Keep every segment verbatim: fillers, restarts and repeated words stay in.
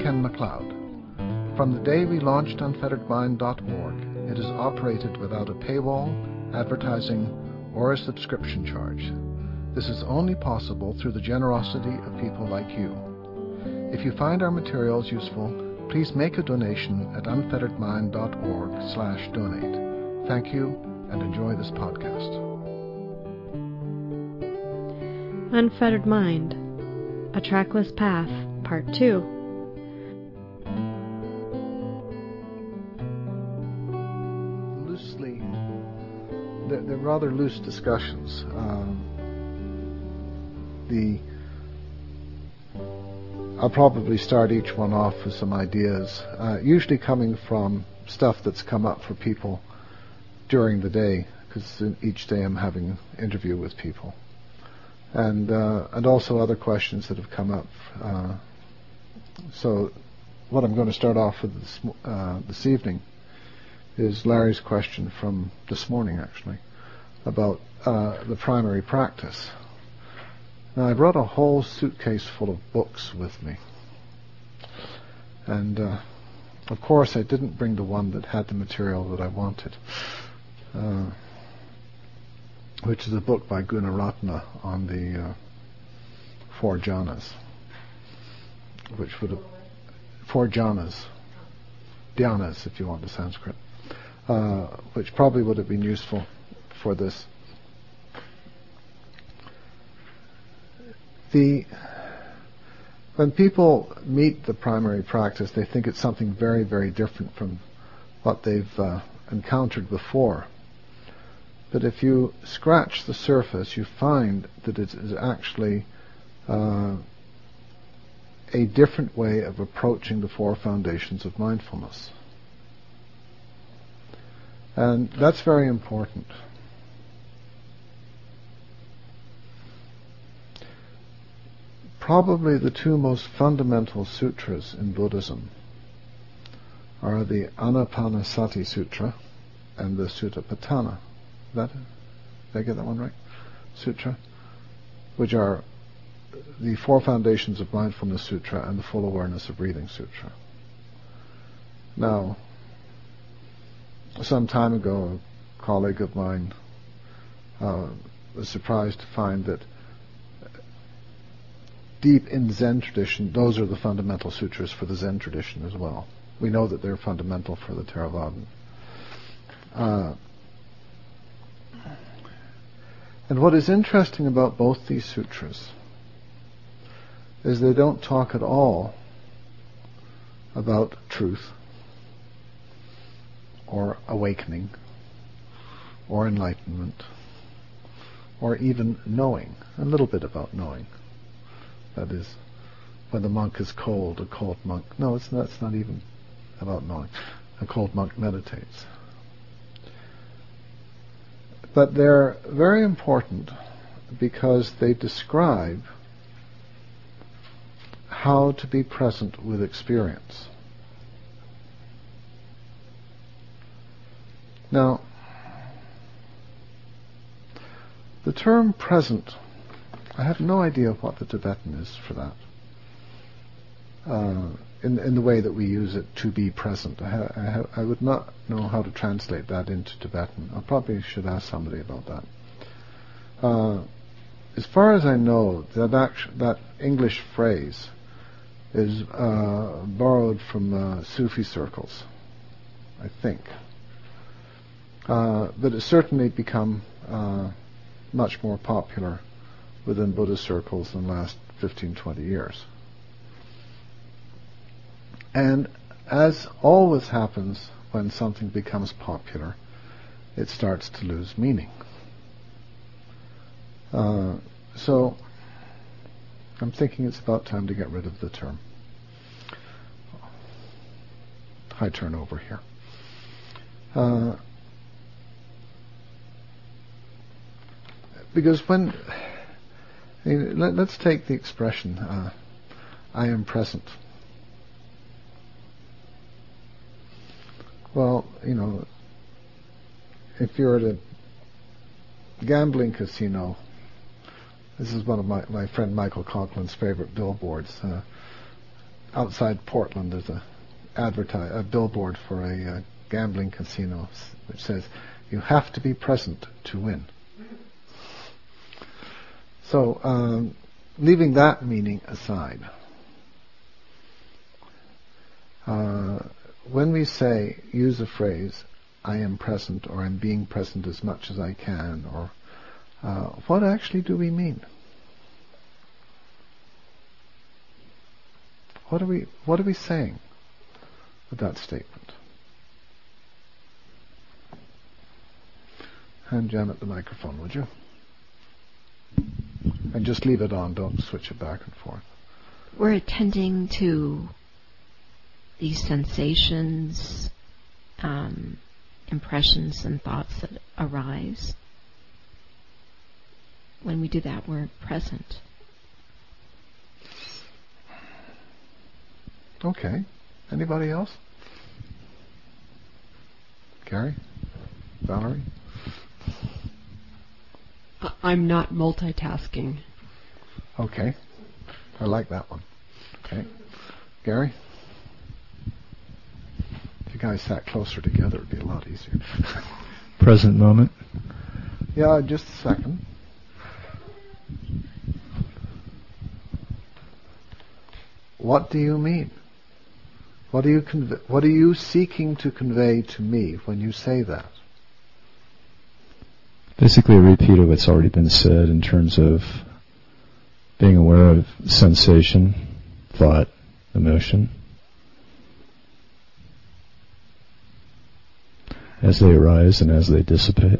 Ken MacLeod. From the day we launched unfettered mind dot org, it is operated without a paywall, advertising, or a subscription charge. This is only possible through the generosity of people like you. If you find our materials useful, please make a donation at unfettered mind dot org slash donate. Thank you, and enjoy this podcast. Unfettered Mind, A Trackless Path, Part two. Loosely, they're, they're rather loose discussions. Um, the I'll probably start each one off with some ideas, uh, usually coming from stuff that's come up for people during the day, because each day I'm having an interview with people. And uh, and also other questions that have come up. Uh, so what I'm going to start off with this, uh, this evening is Larry's question from this morning, actually, about uh, the primary practice. Now, I brought a whole suitcase full of books with me. And, uh, of course, I didn't bring the one that had the material that I wanted. Uh, which is a book by Gunaratna on the uh, Four Jhanas, which would have Four Jhanas, Dhyanas, if you want the Sanskrit, uh, which probably would have been useful for this. The when people meet the primary practice, they think it's something very, very different from what they've uh, encountered before. But if you scratch the surface, you find that it is actually uh, a different way of approaching the four foundations of mindfulness. And that's very important. Probably the two most fundamental sutras in Buddhism are the Anapanasati Sutra and the Sutta-Patthana. That, did I get that one right? Sutra, which are the Four Foundations of Mindfulness Sutra and the Full Awareness of Breathing Sutra. Now, some time ago, a colleague of mine uh, was surprised to find that deep in Zen tradition, those are the fundamental sutras for the Zen tradition as well. We know that they're fundamental for the Theravadan. Uh, And what is interesting about both these sutras is they don't talk at all about truth or awakening or enlightenment or even knowing, a little bit about knowing. That is, when the monk is cold, a cold monk. No, it's not, it's not even about knowing. A cold monk meditates. But they're very important because they describe how to be present with experience. Now, the term present, I have no idea what the Tibetan is for that. Uh, in, in the way that we use it, to be present. I, ha, I, ha, I would not know how to translate that into Tibetan. I probably should ask somebody about that. Uh, as far as I know, that, act, that English phrase is uh, borrowed from uh, Sufi circles, I think. Uh, but it's certainly become uh, much more popular within Buddhist circles in the last fifteen, twenty years. And as always happens when something becomes popular, it starts to lose meaning. Uh, so I'm thinking it's about time to get rid of the term. High turnover here. Uh, because when, I mean, let, let's take the expression, uh, I am present. Well, you know, if you're at a gambling casino, this is one of my, my friend Michael Coughlin's favorite billboards. Uh, outside Portland, there's a advertise a billboard for a uh, gambling casino which says, "You have to be present to win." So, um, leaving that meaning aside, uh, when we say, use a phrase, "I am present," or "I'm being present as much as I can," or uh, what actually do we mean? What are we What are we saying with that statement? Hand Janet the microphone, would you? And just leave it on, don't switch it back and forth. We're attending to these sensations, um, impressions and thoughts that arise. When we do that, we're present. Okay. Anybody else? Gary? Valerie? I'm not multitasking. Okay. I like that one. Okay. Gary? If you guys sat closer together, it'd be a lot easier. Present moment. Yeah, just a second. What do you mean? What are you conve- what are you seeking to convey to me when you say that? Basically a repeat of what's already been said in terms of being aware of sensation, thought, emotion, as they arise and as they dissipate.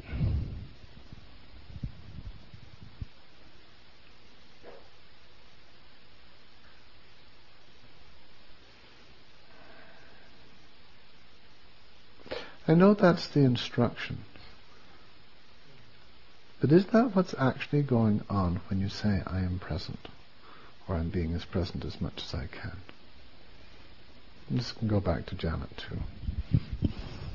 I know that's the instruction. But is that what's actually going on when you say, "I am present," or "I'm being as present as much as I can"? And this can go back to Janet too.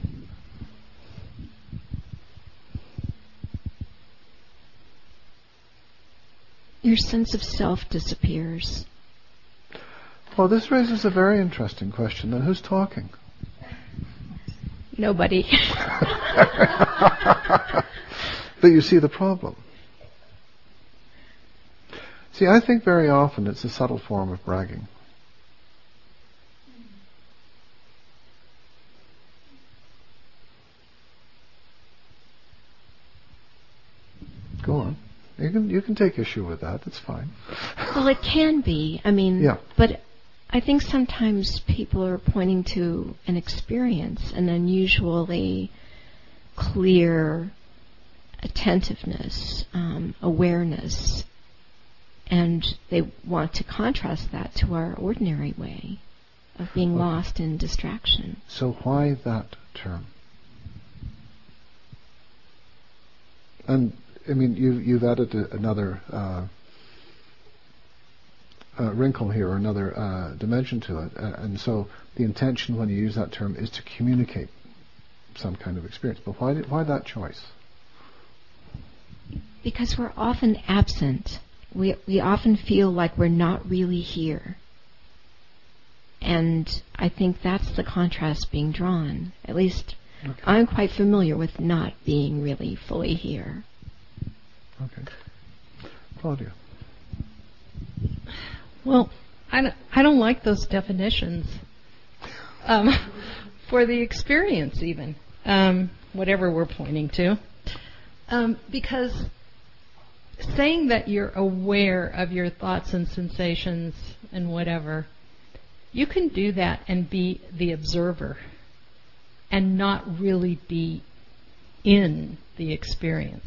Your sense of self disappears. Well, this raises a very interesting question. Then who's talking? Nobody. But you see the problem. See, I think very often it's a subtle form of bragging. Go on. You can you can take issue with that. That's fine. Well, it can be. I mean, yeah. But I think sometimes people are pointing to an experience, an unusually clear attentiveness, um, awareness, and they want to contrast that to our ordinary way of being okay. lost in distraction. So why that term? And I mean, you, you've added a, another uh, uh, wrinkle here, or another uh, dimension to it, uh, and so the intention when you use that term is to communicate some kind of experience. But why did, why that choice? Because we're often absent. We we often feel like we're not really here. And I think that's the contrast being drawn. At least okay. I'm quite familiar with not being really fully here. Okay. Claudia. Well, I don't, I don't like those definitions. Um, for the experience even. Um, whatever we're pointing to. Um, because saying that you're aware of your thoughts and sensations and whatever, you can do that and be the observer and not really be in the experience.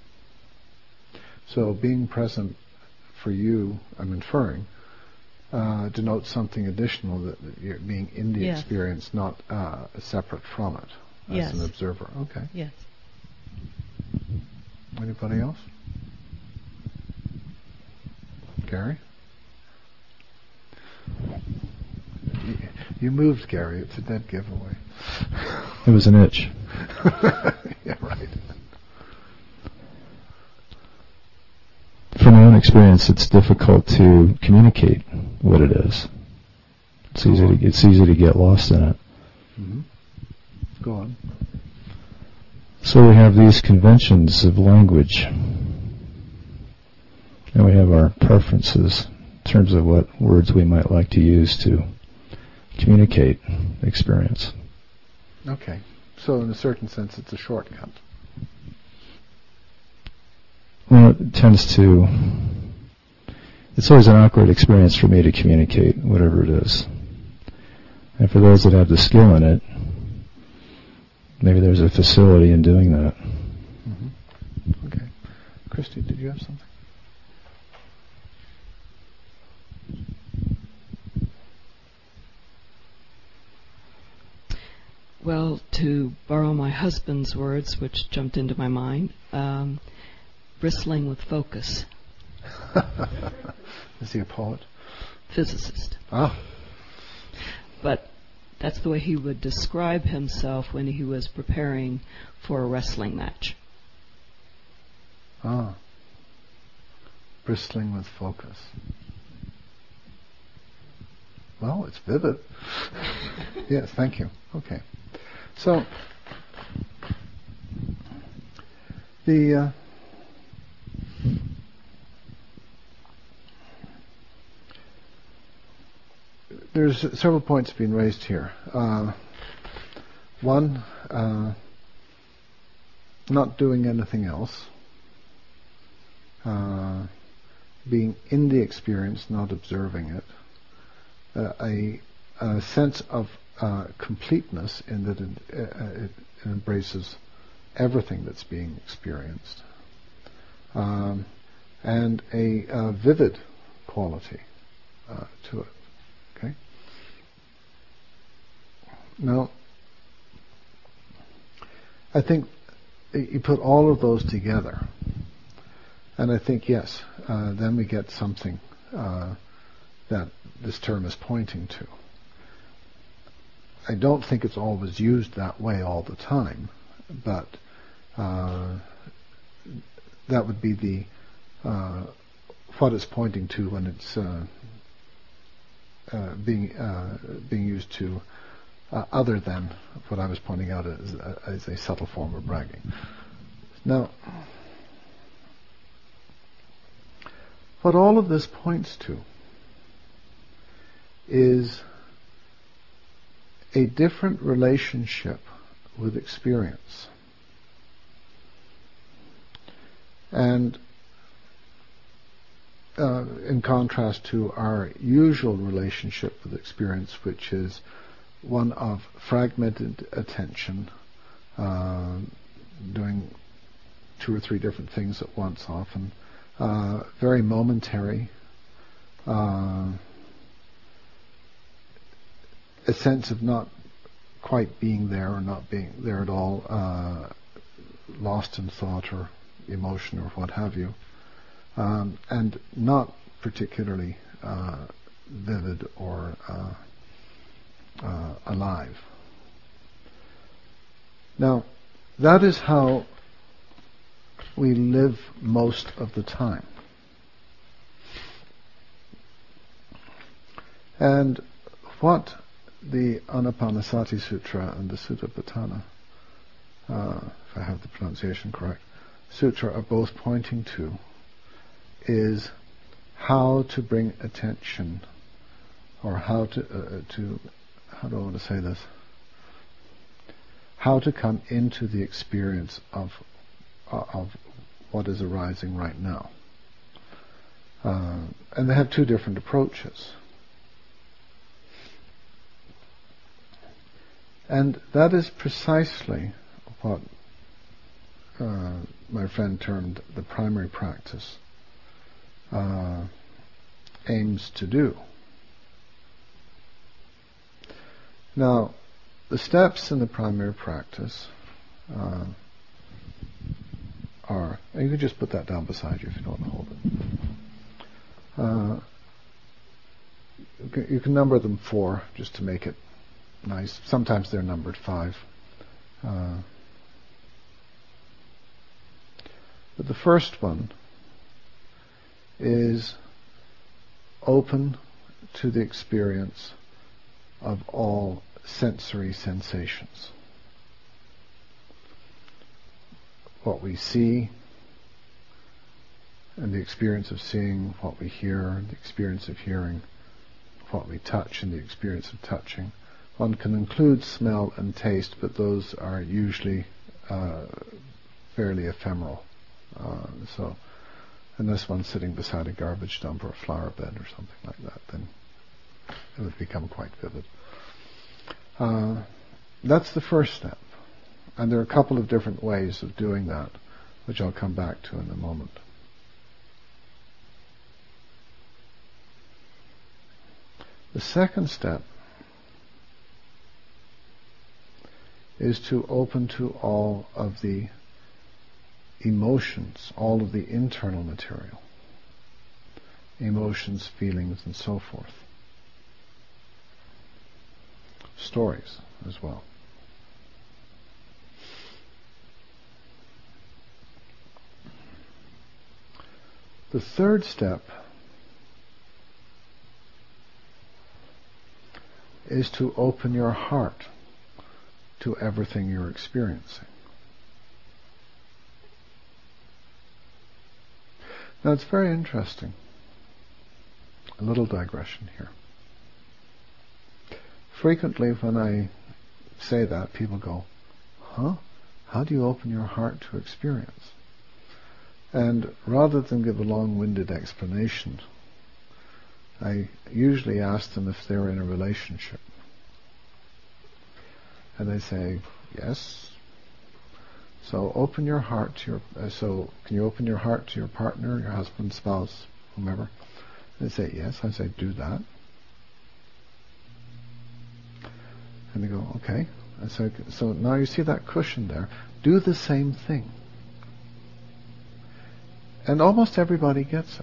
So being present for you, I'm inferring, uh, denotes something additional, that, that you're being in the yes. experience, not uh, separate from it as yes. an observer. Okay. Yes. Anybody else? Gary? You, you moved, Gary. It's a dead giveaway. It was an itch. Yeah, right. From my own experience, it's difficult to communicate what it is. It's easy to, it's easy to get lost in it. Mm-hmm. Go on. So we have these conventions of language, and we have our preferences in terms of what words we might like to use to communicate experience. Okay. So in a certain sense, it's a shortcut. Well, it tends to... It's always an awkward experience for me to communicate, whatever it is. And for those that have the skill in it, maybe there's a facility in doing that. Mm-hmm. Okay. Christy, did you have something? Well, to borrow my husband's words, which jumped into my mind, um, bristling with focus. Is he a poet? Physicist. Ah. But that's the way he would describe himself when he was preparing for a wrestling match. Ah. Bristling with focus. Well, it's vivid. Yes, thank you. Okay. So, the uh, there's several points being raised here. Uh, one, uh, not doing anything else, uh, being in the experience, not observing it, uh, a, a sense of uh, completeness in that it, uh, it embraces everything that's being experienced, um, and a uh, vivid quality uh, to it. Okay. Now, I think you put all of those together, and I think yes, uh, then we get something uh, that this term is pointing to. I don't think it's always used that way all the time, but uh, that would be the uh, what it's pointing to when it's uh, uh, being uh, being used to uh, other than what I was pointing out as, uh, as a subtle form of bragging. Now, what all of this points to is a different relationship with experience. And uh, in contrast to our usual relationship with experience, which is one of fragmented attention, uh, doing two or three different things at once often, uh, very momentary, uh, a sense of not quite being there or not being there at all, uh, lost in thought or emotion or what have you, um, and not particularly uh, vivid or uh, uh, alive. Now, that is how we live most of the time. And what the Anapanasati Sutra and the Sutta uh, if I have the pronunciation correct, Sutra are both pointing to is how to bring attention, or how to, uh, to how do I want to say this? How to come into the experience of uh, of what is arising right now. Uh, and they have two different approaches. And that is precisely what uh, my friend termed the primary practice uh, aims to do. Now, the steps in the primary practice uh, are, and you can just put that down beside you if you don't want to hold it. Uh, you, can, you can number them four just to make it nice. Sometimes they're numbered five. Uh, but the first one is open to the experience of all sensory sensations. What we see, and the experience of seeing, what we hear, the experience of hearing, what we touch and the experience of touching. One can include smell and taste, but those are usually uh, fairly ephemeral. Uh, so unless one's sitting beside a garbage dump or a flower bed or something like that, then it would become quite vivid. Uh, that's the first step. And there are a couple of different ways of doing that, which I'll come back to in a moment. The second step is to open to all of the emotions, all of the internal material, emotions, feelings, and so forth. Stories as well. The third step is to open your heart to everything you're experiencing. Now it's very interesting. A little digression here. Frequently when I say that, people go, huh? How do you open your heart to experience? And rather than give a long-winded explanation, I usually ask them if they're in a relationship. And they say, yes. So open your heart to your, uh, so can you open your heart to your partner, your husband, spouse, whomever? They say, yes. I say, do that. And they go, okay. I say, so now you see that cushion there. Do the same thing. And almost everybody gets it.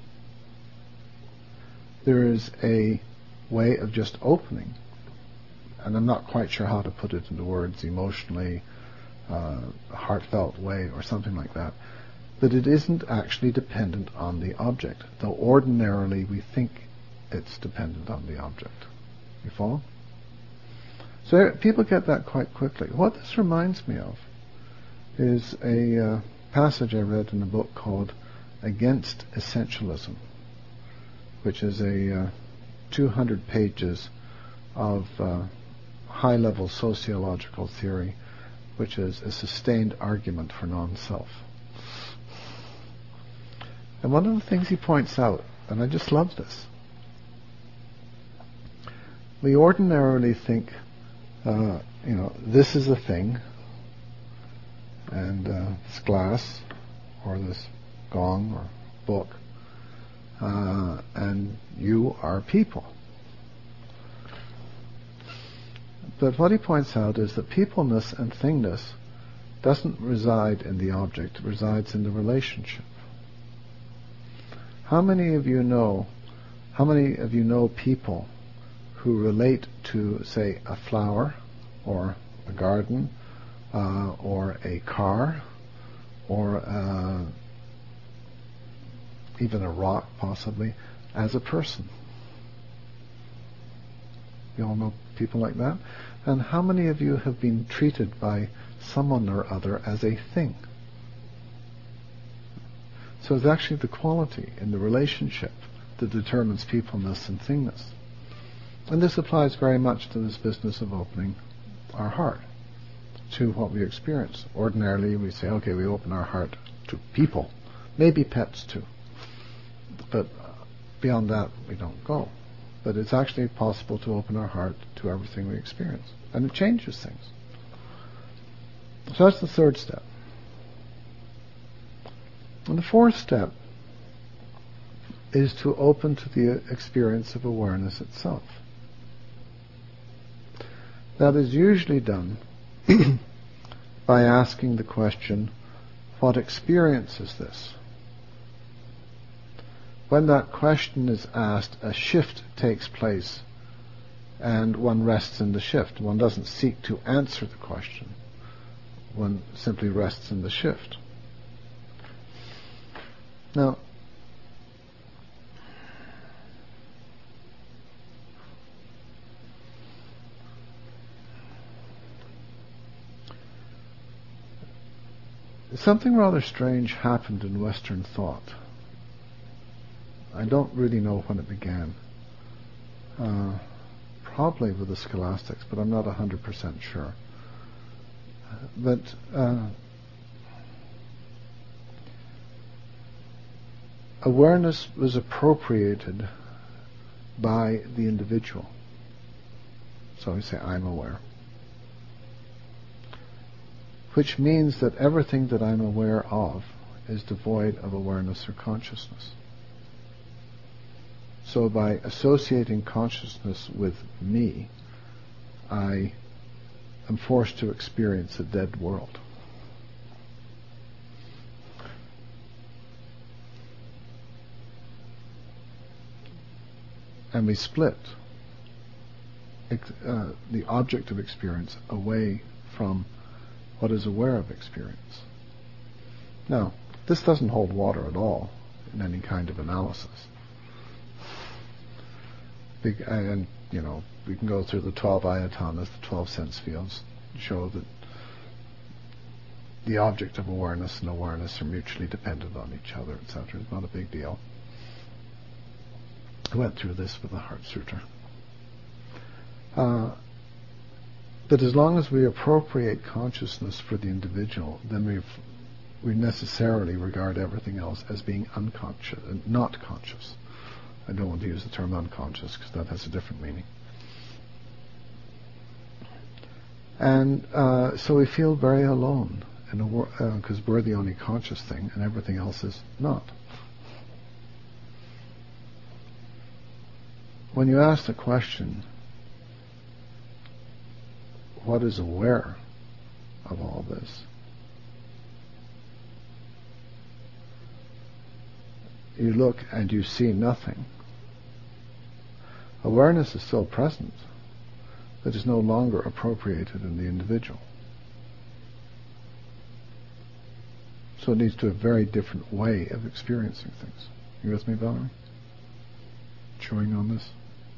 There is a way of just opening, and I'm not quite sure how to put it into words, emotionally, uh, heartfelt way or something like that, that it isn't actually dependent on the object, though ordinarily we think it's dependent on the object. You follow? So people get that quite quickly. What this reminds me of is a uh, passage I read in a book called Against Essentialism, which is a uh, two hundred pages of uh, high-level sociological theory, which is a sustained argument for non-self. And one of the things he points out, and I just love this, we ordinarily think, uh, you know, this is a thing, and uh, this glass, or this gong, or book, uh, and you are people. But what he points out is that peopleness and thingness doesn't reside in the object, it resides in the relationship. How many of you know, how many of you know people who relate to, say, a flower, or a garden, uh, or a car, or uh, even a rock, possibly, as a person? You all know people like that? And how many of you have been treated by someone or other as a thing? So it's actually the quality in the relationship that determines peopleness and thingness. And this applies very much to this business of opening our heart to what we experience. Ordinarily we say, okay, we open our heart to people, maybe pets too. But beyond that we don't go. But it's actually possible to open our heart to everything we experience. And it changes things. So that's the third step. And the fourth step is to open to the experience of awareness itself. That is usually done by asking the question, what experience is this? When that question is asked, a shift takes place and one rests in the shift. One doesn't seek to answer the question. One simply rests in the shift. Now, something rather strange happened in Western thought. I don't really know when it began. Uh, probably with the scholastics, but I'm not one hundred percent sure. But uh, awareness was appropriated by the individual. So we say, I'm aware. Which means that everything that I'm aware of is devoid of awareness or consciousness. So by associating consciousness with me, I am forced to experience a dead world. And we split uh, the object of experience away from what is aware of experience. Now, this doesn't hold water at all in any kind of analysis. Big, and, you know, we can go through the twelve ayatanas, the twelve sense fields, show that the object of awareness and awareness are mutually dependent on each other, et cetera. It's not a big deal. I went through this with the Heart Sutra. Uh, but as long as we appropriate consciousness for the individual, then we we necessarily regard everything else as being unconscious, not conscious. I don't want to use the term unconscious because that has a different meaning. And uh, so we feel very alone, because uh, we're the only conscious thing and everything else is not. When you ask the question, what is aware of all this? You look and you see nothing. Awareness is still present, but is no longer appropriated in the individual. So it leads to a very different way of experiencing things. You with me, Valerie? Chewing on this?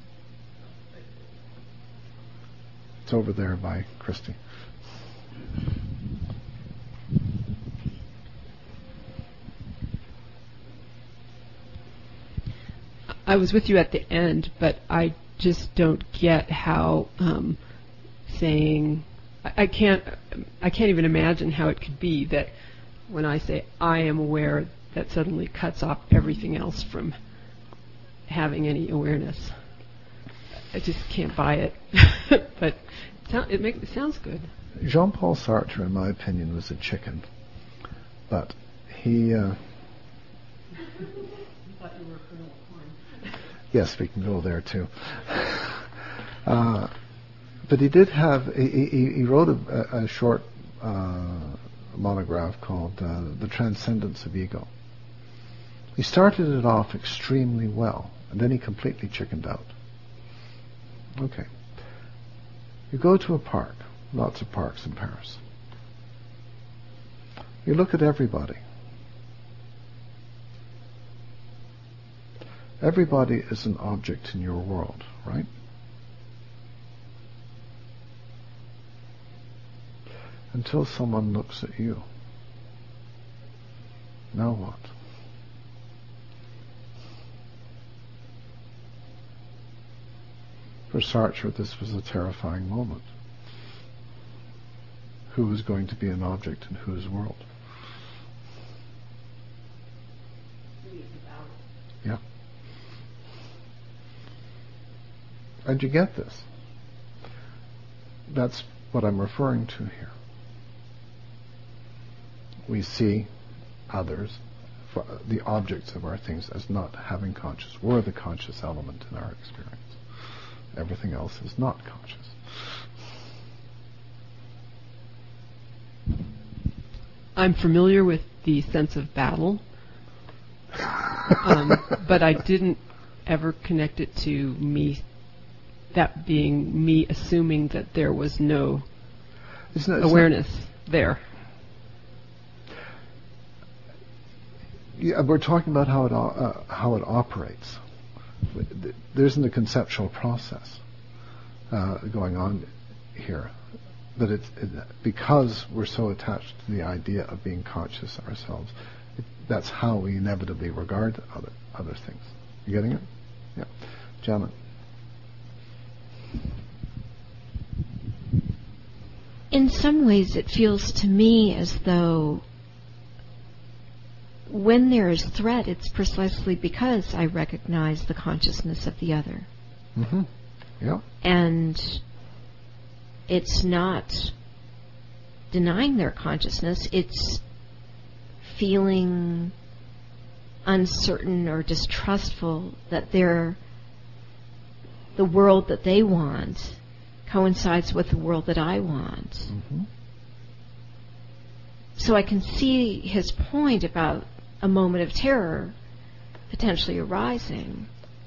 It's over there by Christy. I was with you at the end, but I just don't get how um, saying I, I can't I can't even imagine how it could be that when I say I am aware, that suddenly cuts off everything else from having any awareness. I just can't buy it. But it, make, it sounds good. Jean-Paul Sartre, in my opinion, was a chicken, but he. Uh, Yes, we can go there too. Uh, but he did have, he, he, he wrote a, a short uh, monograph called uh, The Transcendence of Ego. He started it off extremely well, and then he completely chickened out. Okay. You go to a park, lots of parks in Paris. You look at everybody. Everybody is an object in your world, right? Until someone looks at you. Now what? For Sartre, this was a terrifying moment. Who was going to be an object in whose world? Yeah. And you get this. That's what I'm referring to here. We see others, for the objects of our things, as not having conscious. We're the conscious element in our experience. Everything else is not conscious. I'm familiar with the sense of battle, um, but I didn't ever connect it to me. That being me assuming that there was no it's not, it's awareness not, there. Yeah, we're talking about how it uh, how it operates. There isn't a conceptual process uh, going on here. but it's it, because we're so attached to the idea of being conscious ourselves. It, that's how we inevitably regard other other things. You getting it? Yeah, Janet. In some ways, it feels to me as though when there is threat, it's precisely because I recognize the consciousness of the other. Mm-hmm. Yeah. And it's not denying their consciousness, it's feeling uncertain or distrustful that they're, the world that they want coincides with the world that I want. Mm-hmm. So I can see his point about a moment of terror potentially arising.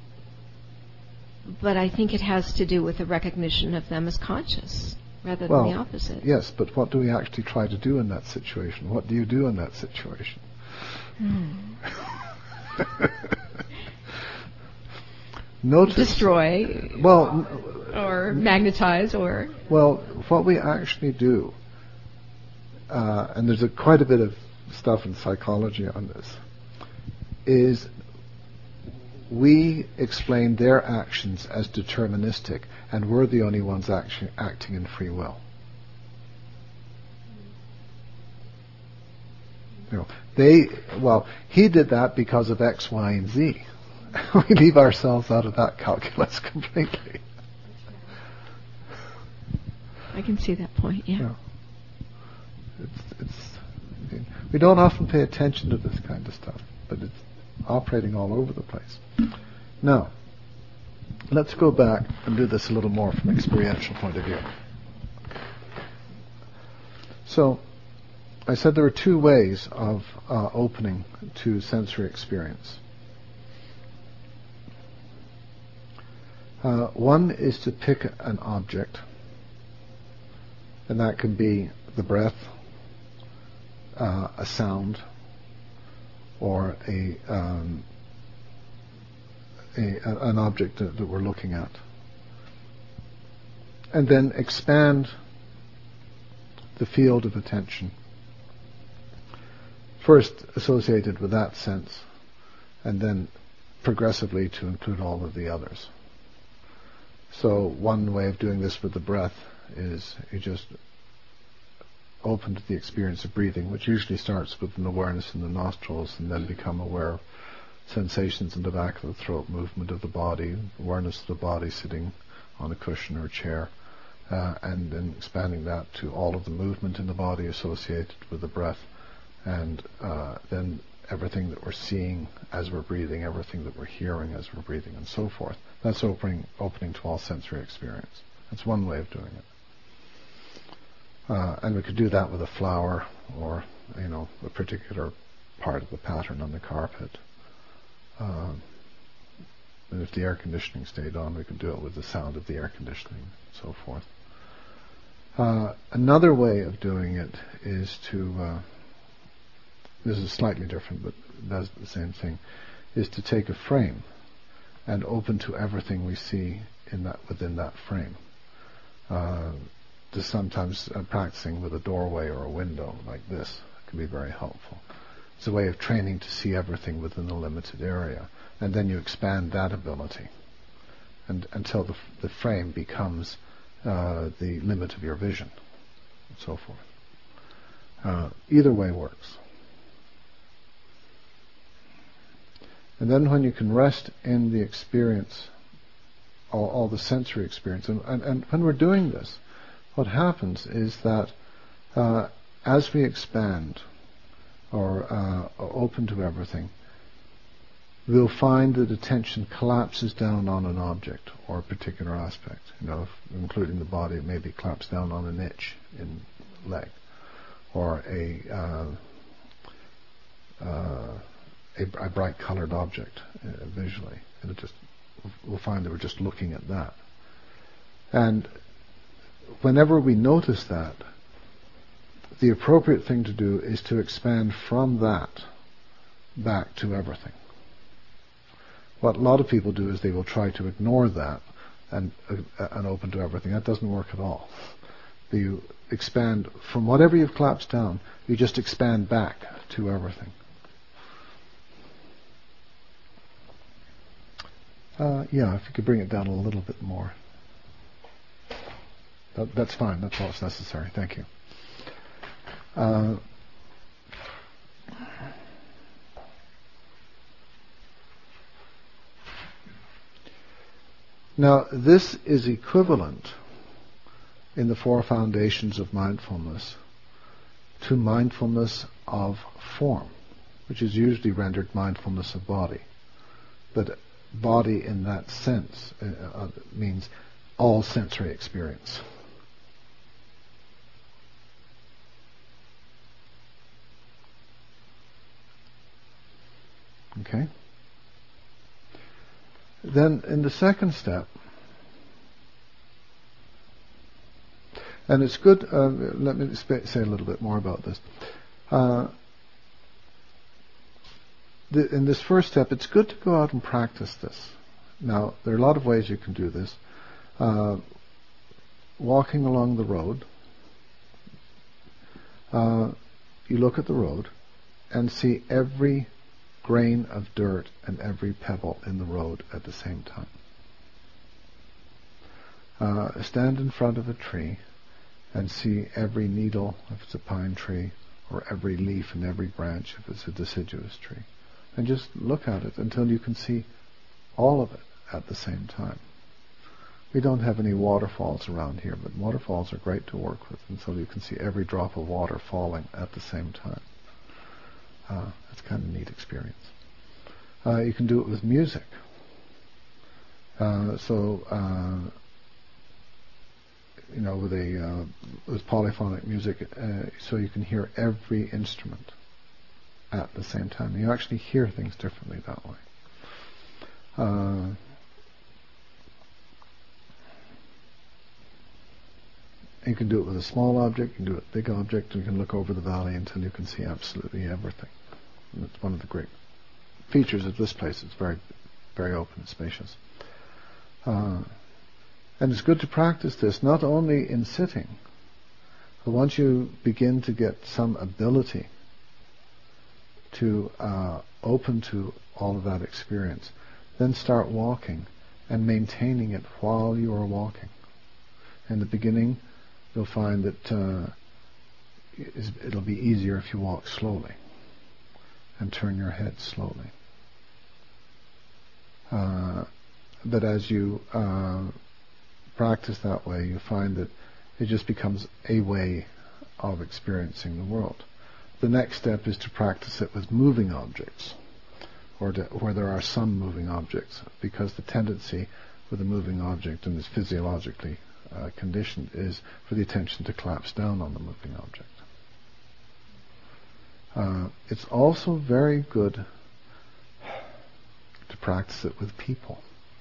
But I think it has to do with the recognition of them as conscious rather well, than the opposite. Yes, but what do we actually try to do in that situation? What do you do in that situation? Hmm. Notice, Destroy. Well, or magnetize, or well, what we actually do, uh, and there's a, quite a bit of stuff in psychology on this, is we explain their actions as deterministic, and we're the only ones actually acting in free will. You know, they, well, he did that because of X, Y, and Z. We leave ourselves out of that calculus completely. I can see that point, yeah. yeah. It's, it's, we don't often pay attention to this kind of stuff, but it's operating all over the place. Now, let's go back and do this a little more from an experiential point of view. So, I said there are two ways of uh, opening to sensory experience. Uh, one is to pick an object, and that can be the breath, uh, a sound, or a, um, a an object that, that we're looking at, and then expand the field of attention. First associated with that sense, and then progressively to include all of the others. So one way of doing this with the breath is you just open to the experience of breathing, which usually starts with an awareness in the nostrils, and then become aware of sensations in the back of the throat, movement of the body, awareness of the body sitting on a cushion or a chair, uh, and then expanding that to all of the movement in the body associated with the breath, and uh, then everything that we're seeing as we're breathing, everything that we're hearing as we're breathing, and so forth. That's opening opening to all sensory experience. That's one way of doing it. Uh, and we could do that with a flower, or you know, a particular part of the pattern on the carpet. Uh, and if the air conditioning stayed on, we could do it with the sound of the air conditioning, and so forth. Uh, another way of doing it is to uh, this is slightly different, but does the same thing, is to take a frame and open to everything we see in that within that frame. Uh, just sometimes uh, practicing with a doorway or a window like this can be very helpful. It's a way of training to see everything within a limited area, and then you expand that ability, and until the, f- the frame becomes uh, the limit of your vision, and so forth. Uh, either way works. And then when you can rest in the experience, all, all the sensory experience, and, and, and when we're doing this, what happens is that uh, as we expand or uh, open to everything, we'll find that attention collapses down on an object or a particular aspect. You know, if, including the body, it maybe collapse down on an itch in leg, or a uh, uh, A, a bright colored object uh, visually, and it just we'll find that we're just looking at that. And whenever we notice that, the appropriate thing to do is to expand from that back to everything. What a lot of people do is they will try to ignore that and uh, and open to everything. That doesn't work at all. That you expand from whatever you've collapsed down, you just expand back to everything. Uh, yeah, if you could bring it down a little bit more. That, that's fine. That's all that's necessary. Thank you. Uh, now, this is equivalent in the four foundations of mindfulness to mindfulness of form, which is usually rendered mindfulness of body. But body in that sense uh, uh, means all sensory experience. Okay? Then in the second step, and it's good, uh, let me sp- say a little bit more about this. Uh, the, in this first step, it's good to go out and practice this. Now, there are a lot of ways you can do this. Uh, walking along the road, uh, you look at the road and see every grain of dirt and every pebble in the road at the same time. Uh, stand in front of a tree and see every needle if it's a pine tree, or every leaf and every branch if it's a deciduous tree. And just look at it until you can see all of it at the same time. We don't have any waterfalls around here, but waterfalls are great to work with until you can see every drop of water falling at the same time. Uh, that's kind of a neat experience. Uh, you can do it with music. Uh, so, uh, you know, with a uh, with polyphonic music, uh, so you can hear every instrument at the same time. You actually hear things differently that way. Uh, you can do it with a small object, you can do it with a big object, and you can look over the valley until you can see absolutely everything. And it's one of the great features of this place. It's very, very open and spacious. Uh, and it's good to practice this not only in sitting, but once you begin to get some ability to uh, open to all of that experience, then start walking and maintaining it while you are walking. In the beginning, you'll find that uh, it'll be easier if you walk slowly and turn your head slowly. Uh, but as you uh, practice that way, you find that it just becomes a way of experiencing the world. The next step is to practice it with moving objects, or to, where there are some moving objects, because the tendency with a moving object, and is physiologically uh, conditioned, is for the attention to collapse down on the moving object. Uh, it's also very good to practice it with people.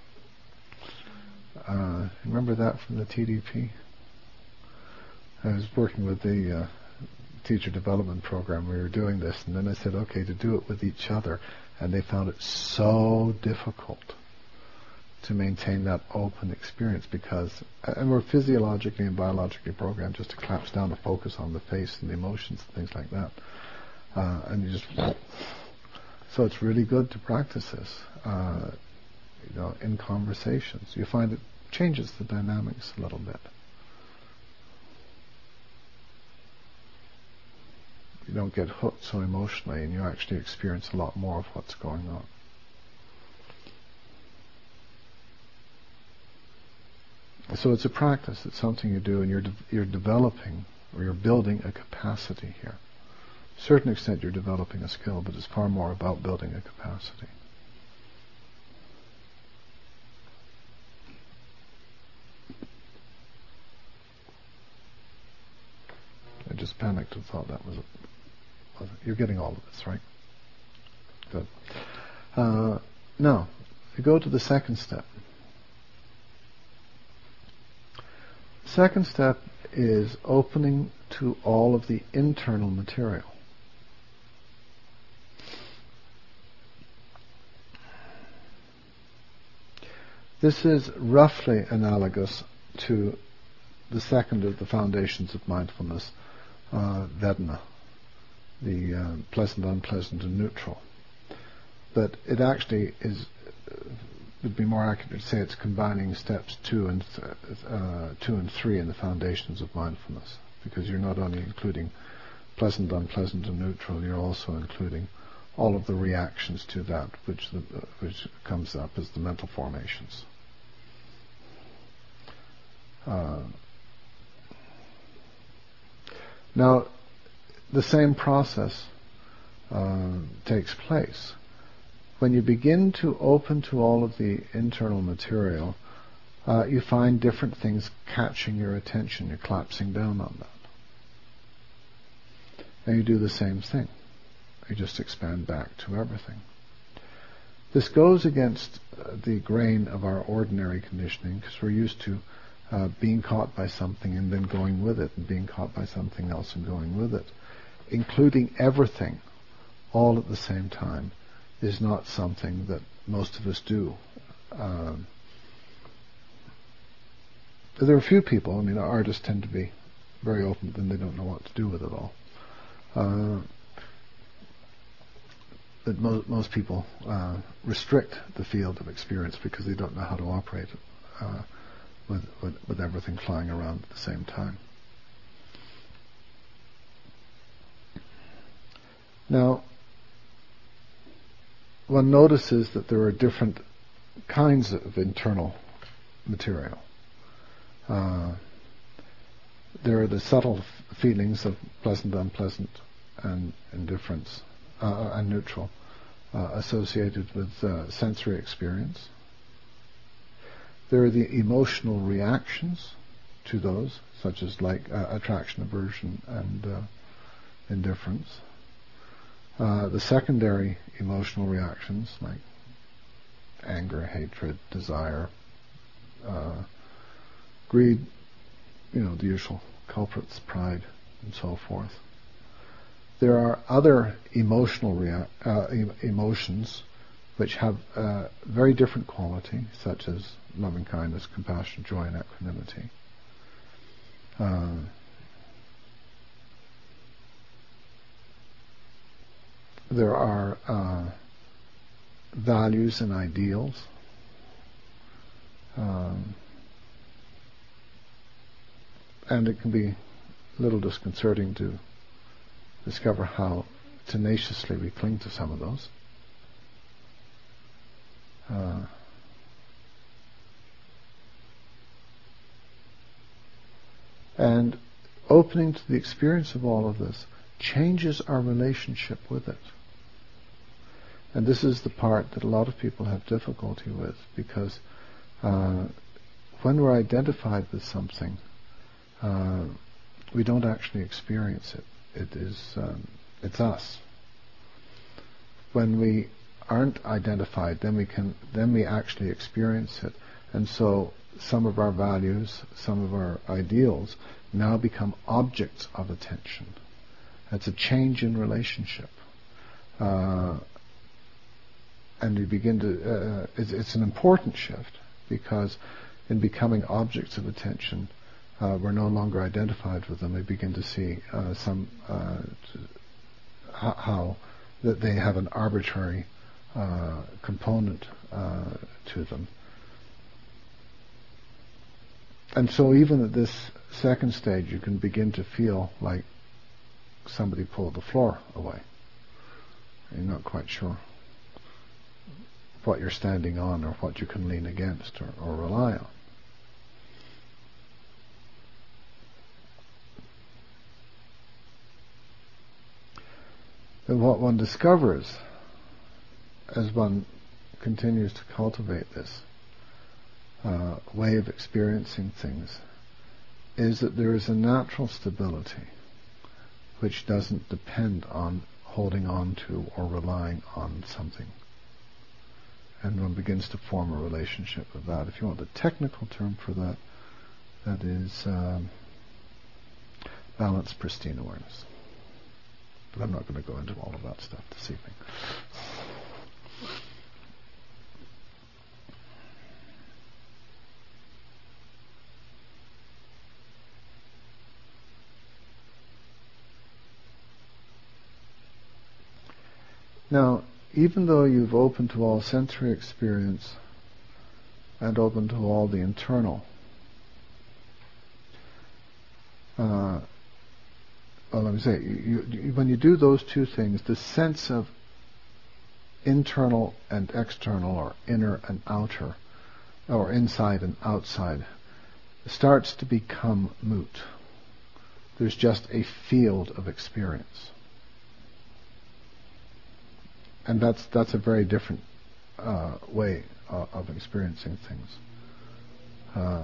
Uh, remember that from the T D P? I was working with the uh, teacher development program. We were doing this, and then I said, okay, to do it with each other, and they found it so difficult to maintain that open experience, because, and we're physiologically and biologically programmed just to collapse down, to focus on the face and the emotions and things like that. Uh, and you just, so it's really good to practice this, uh, you know, in conversations. You find it changes the dynamics a little bit. You don't get hooked so emotionally, and you actually experience a lot more of what's going on. So it's a practice. It's something you do, and you're de- you're developing, or you're building a capacity here. To a certain extent, you're developing a skill, but it's far more about building a capacity. I just panicked and thought that was it. You're getting all of this, right? Good. Uh, now, if you go to the second step. Second step is opening to all of the internal material. This is roughly analogous to the second of the foundations of mindfulness, uh, Vedana, the uh, pleasant, unpleasant, and neutral. But it actually is, uh, would be more accurate to say it's combining steps two and th- uh, two and three in the foundations of mindfulness, because you're not only including pleasant, unpleasant, and neutral, you're also including all of the reactions to that, which the, uh, which comes up as the mental formations. Uh, now, the same process uh, takes place. When you begin to open to all of the internal material, uh, you find different things catching your attention. You're collapsing down on that. And you do the same thing. You just expand back to everything. This goes against uh, the grain of our ordinary conditioning, because we're used to uh, being caught by something and then going with it, and being caught by something else and going with it. Including everything all at the same time is not something that most of us do. Um, there are a few people, I mean, artists tend to be very open, and they don't know what to do with it all. Uh, but mo- most people uh, restrict the field of experience because they don't know how to operate it uh, with, with, with everything flying around at the same time. Now, one notices that there are different kinds of internal material. Uh, there are the subtle f- feelings of pleasant, unpleasant, and indifference, uh, and neutral, uh, associated with uh, sensory experience. There are the emotional reactions to those, such as like uh, attraction, aversion, and uh, indifference. Uh, the secondary emotional reactions, like anger, hatred, desire, uh, greed, you know, the usual culprits, pride, and so forth. There are other emotional rea- uh, e- emotions which have uh, very different quality, such as loving kindness, compassion, joy, and equanimity. Uh, There are uh, values and ideals. Um, and it can be a little disconcerting to discover how tenaciously we cling to some of those. Uh, and opening to the experience of all of this changes our relationship with it. And this is the part that a lot of people have difficulty with, because uh, when we're identified with something, uh, we don't actually experience it. It is, um, it's us. When we aren't identified, then we can, then we actually experience it. And so some of our values, some of our ideals now become objects of attention. It's a change in relationship. Uh, And we begin to, uh, it's, it's an important shift, because in becoming objects of attention, uh, we're no longer identified with them. We begin to see uh, some, uh, t- how that they have an arbitrary uh, component uh, to them. And so even at this second stage, you can begin to feel like somebody pulled the floor away. You're not quite sure what you're standing on, or what you can lean against, or, or rely on. And what one discovers as one continues to cultivate this uh, way of experiencing things is that there is a natural stability which doesn't depend on holding on to or relying on something. And one begins to form a relationship with that. If you want the technical term for that, that is um, balanced, pristine awareness. But I'm not going to go into all of that stuff this evening. Now, even though you've opened to all sensory experience and open to all the internal, uh, well, let me say, you, you, when you do those two things, the sense of internal and external, or inner and outer, or inside and outside, starts to become moot. There's just a field of experience. And that's that's a very different uh, way uh, of experiencing things. Uh,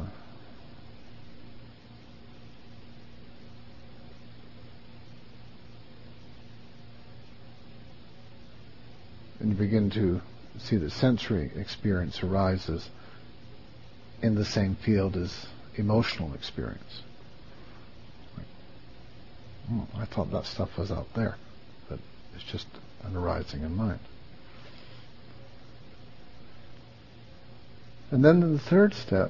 and you begin to see that sensory experience arises in the same field as emotional experience. Like, oh, I thought that stuff was out there, but it's just an arising in mind. And then in the third step,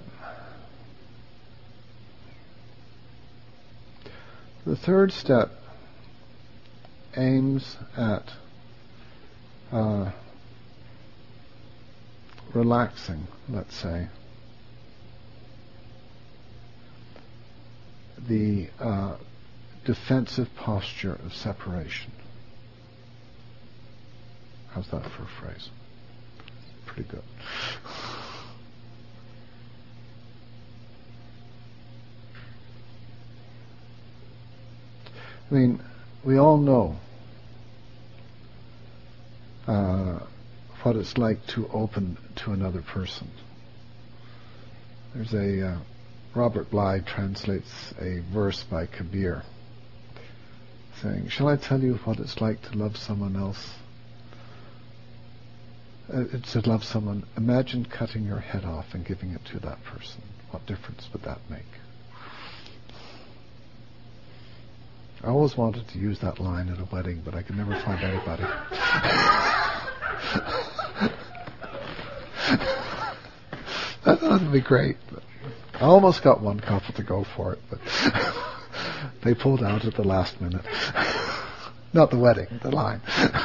the third step aims at uh, relaxing, let's say, the uh, defensive posture of separation. How's that for a phrase? Pretty good. I mean, we all know uh, what it's like to open to another person. There's a uh, Robert Bly translates a verse by Kabir saying, "Shall I tell you what it's like to love someone else? Uh, to love someone, imagine cutting your head off and giving it to that person. What difference would that make?" I always wanted to use that line at a wedding, but I could never find anybody. That would be great. But I almost got one couple to go for it, but they pulled out at the last minute. Not the wedding, the line.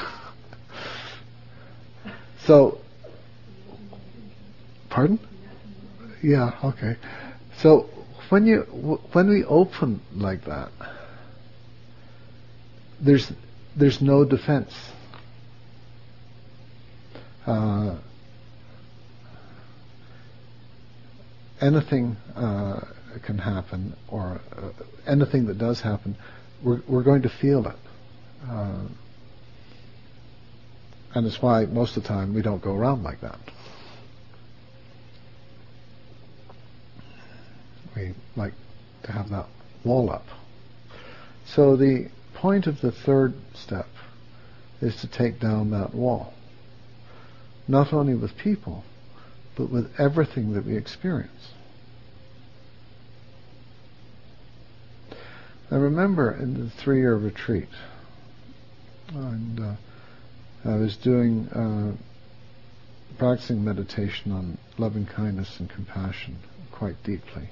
So, pardon? Yeah, okay. So when you when we open like that, there's there's no defense. Uh, anything uh, can happen, or uh, anything that does happen, we're we're going to feel it. Uh, and it's why most of the time we don't go around like that. We like to have that wall up. So the point of the third step is to take down that wall. Not only with people, but with everything that we experience. I remember in the three-year retreat, and uh, I was doing, uh, practicing meditation on loving kindness and compassion quite deeply.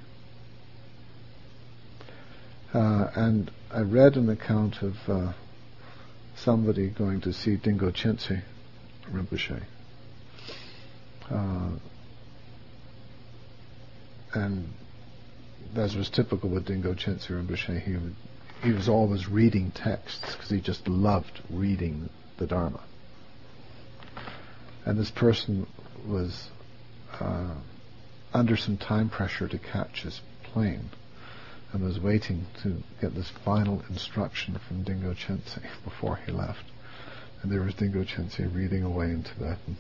Uh, and I read an account of uh, somebody going to see Dingo Chintsy Rinpoche. Uh, and as was typical with Dingo Chintsy Rinpoche, he, would, he was always reading texts because he just loved reading the Dharma. And this person was uh, under some time pressure to catch his plane, and was waiting to get this final instruction from Dingo Chintsy before he left. And there was Dingo Chintsy reading away in Tibetan.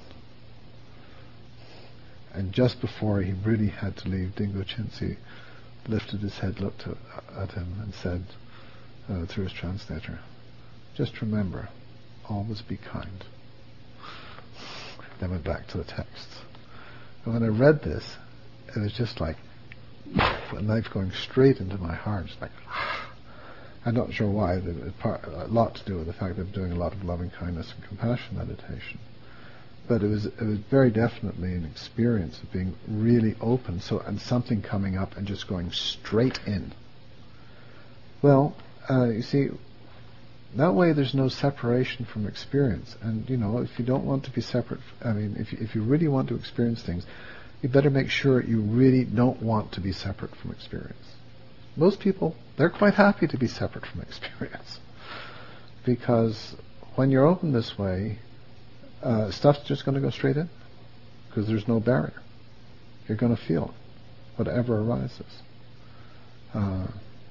And just before he really had to leave, Dingo Chintsy lifted his head, looked at, at him, and said, uh, through his translator, "Just remember, always be kind." Then went back to the text. And when I read this, it was just like a knife going straight into my heart. It's like, I'm not sure why. It had part, a lot to do with the fact that I'm doing a lot of loving kindness and compassion meditation. But it was it was very definitely an experience of being really open. So and something coming up and just going straight in. Well, uh, you see, That way there's no separation from experience. And, you know, if you don't want to be separate, I mean, if you, if you really want to experience things, you better make sure you really don't want to be separate from experience. Most people, they're quite happy to be separate from experience. Because when you're open this way, uh, stuff's just going to go straight in. Because there's no barrier. You're going to feel whatever arises. Uh,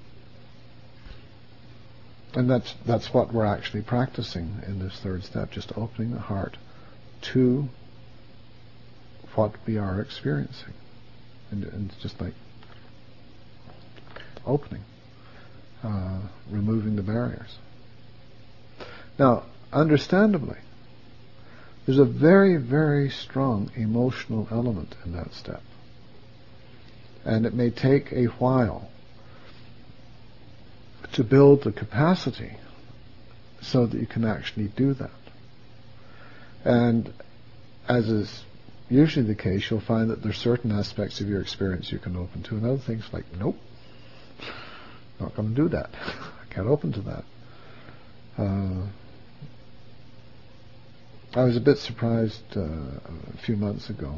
and that's that's what we're actually practicing in this third step, just opening the heart to what we are experiencing. And, and it's just like opening, uh, removing the barriers. Now, understandably, there's a very, very strong emotional element in that step. And it may take a while to build the capacity so that you can actually do that. And as is usually the case, you'll find that there's certain aspects of your experience you can open to, and other things like, nope, not going to do that. I can't open to that. Uh, I was a bit surprised uh, a few months ago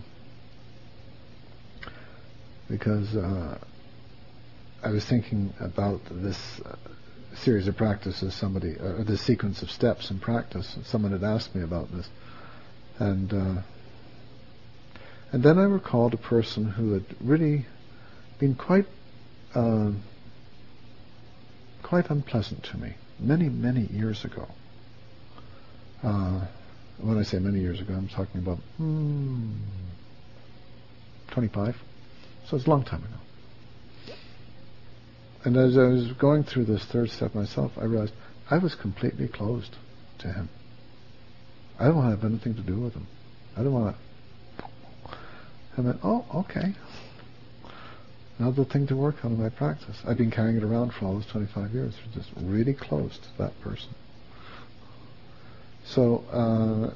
because uh, I was thinking about this uh, series of practices, somebody, or this sequence of steps in practice. Someone had asked me about this, and uh, and then I recalled a person who had really been quite uh, quite unpleasant to me many, many years ago. Uh, when I say many years ago, I'm talking about hmm, twenty-five. So it's a long time ago. And as I was going through this third step myself, I realized I was completely closed to him. I don't want to have anything to do with him. I don't want to. I went, oh, okay. Another thing to work on in my practice. I've been carrying it around for all those twenty-five years. Just really close to that person. So, uh,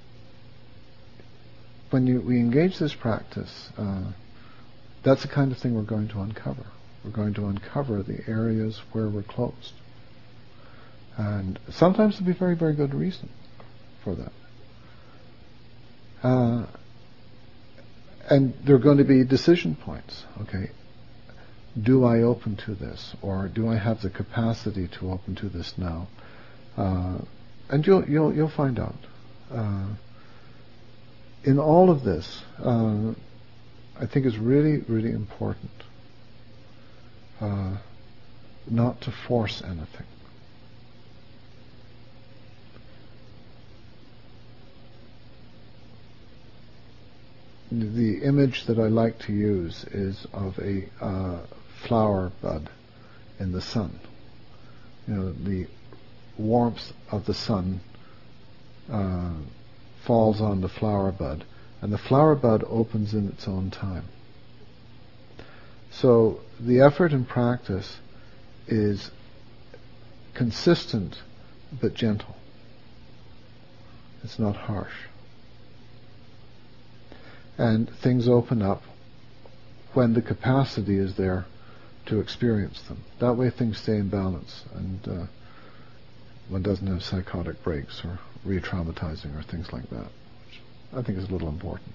when you, we engage this practice, uh, that's the kind of thing we're going to uncover. We're going to uncover the areas where we're closed. And sometimes there'll be very, very good reason for that. Uh, and there are going to be decision points, okay? Do I open to this? Or do I have the capacity to open to this now? Uh, and you'll, you'll, you'll find out. Uh, in all of this, uh, I think it's really, really important uh, not to force anything. The image that I like to use is of a uh, flower bud in the sun. You know, the warmth of the sun uh, falls on the flower bud, and the flower bud opens in its own time. So the effort in practice is consistent but gentle. It's not harsh. And things open up when the capacity is there to experience them. That way things stay in balance, and uh, one doesn't have psychotic breaks or re-traumatizing or things like that, which I think is a little important.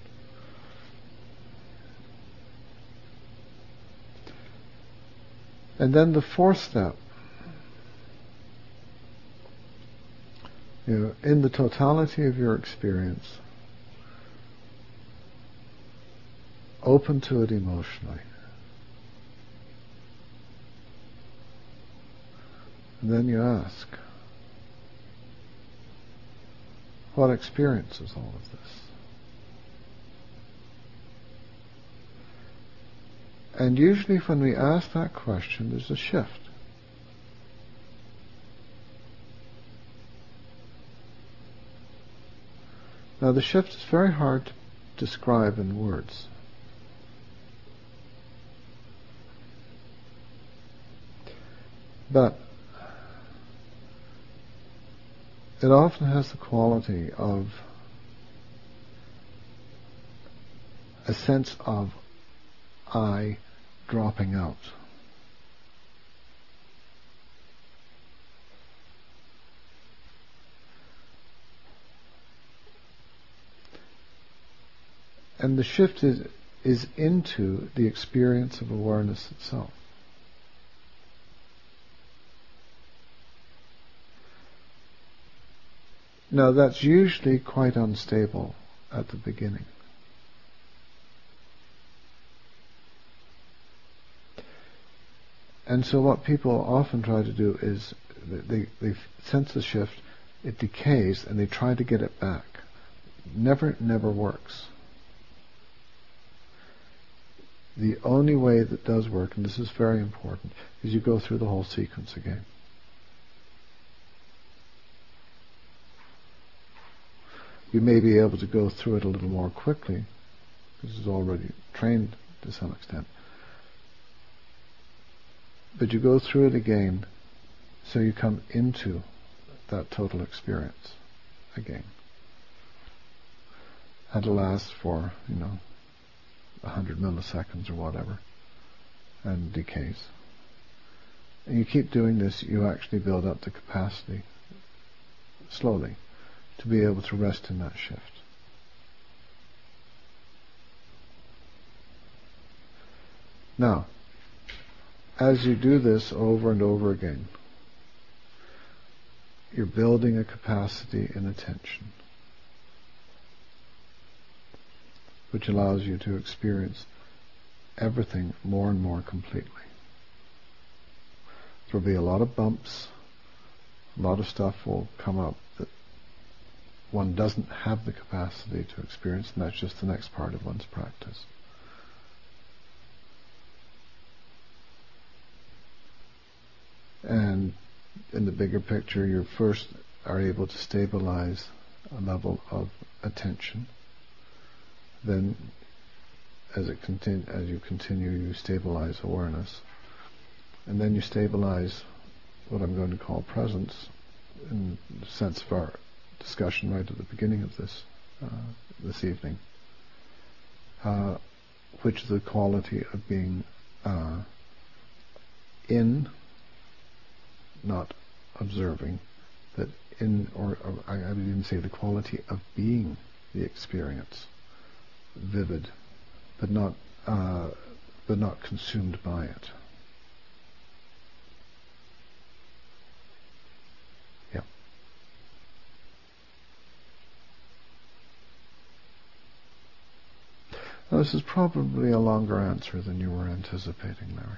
And then the fourth step, you know, in the totality of your experience, open to it emotionally. And then you ask, what experience is all of this? And usually when we ask that question, there's a shift. Now the shift is very hard to describe in words. But it often has the quality of a sense of I dropping out. and the shift is is into the experience of awareness itself. Now that's usually quite unstable at the beginning. And so what people often try to do is they, they sense the shift, it decays, and they try to get it back. Never, never works. The only way that does work, and this is very important, is you go through the whole sequence again. You may be able to go through it a little more quickly, because it's already trained to some extent. But you go through it again, so you come into that total experience again. And it lasts for, you know, a hundred milliseconds or whatever, and decays. And you keep doing this, you actually build up the capacity, slowly, to be able to rest in that shift. Now, as you do this over and over again, you're building a capacity in attention, which allows you to experience everything more and more completely. There'll be a lot of bumps, a lot of stuff will come up that one doesn't have the capacity to experience, and that's just the next part of one's practice. And in the bigger picture, you first are able to stabilize a level of attention. Then, as it continu- as you continue, you stabilize awareness, and then you stabilize what I'm going to call presence, in the sense of our discussion right at the beginning of this uh, this evening, uh, which is the quality of being uh, in, not observing, but in, or, or I, I would even say the quality of being the experience, vivid, but not uh, but not consumed by it. Yeah. Now, this is probably a longer answer than you were anticipating, Larry.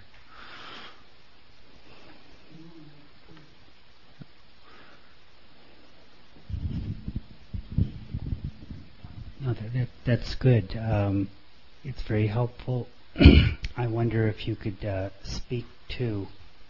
No, that, that, that's good. Um, it's very helpful. I wonder if you could uh, speak to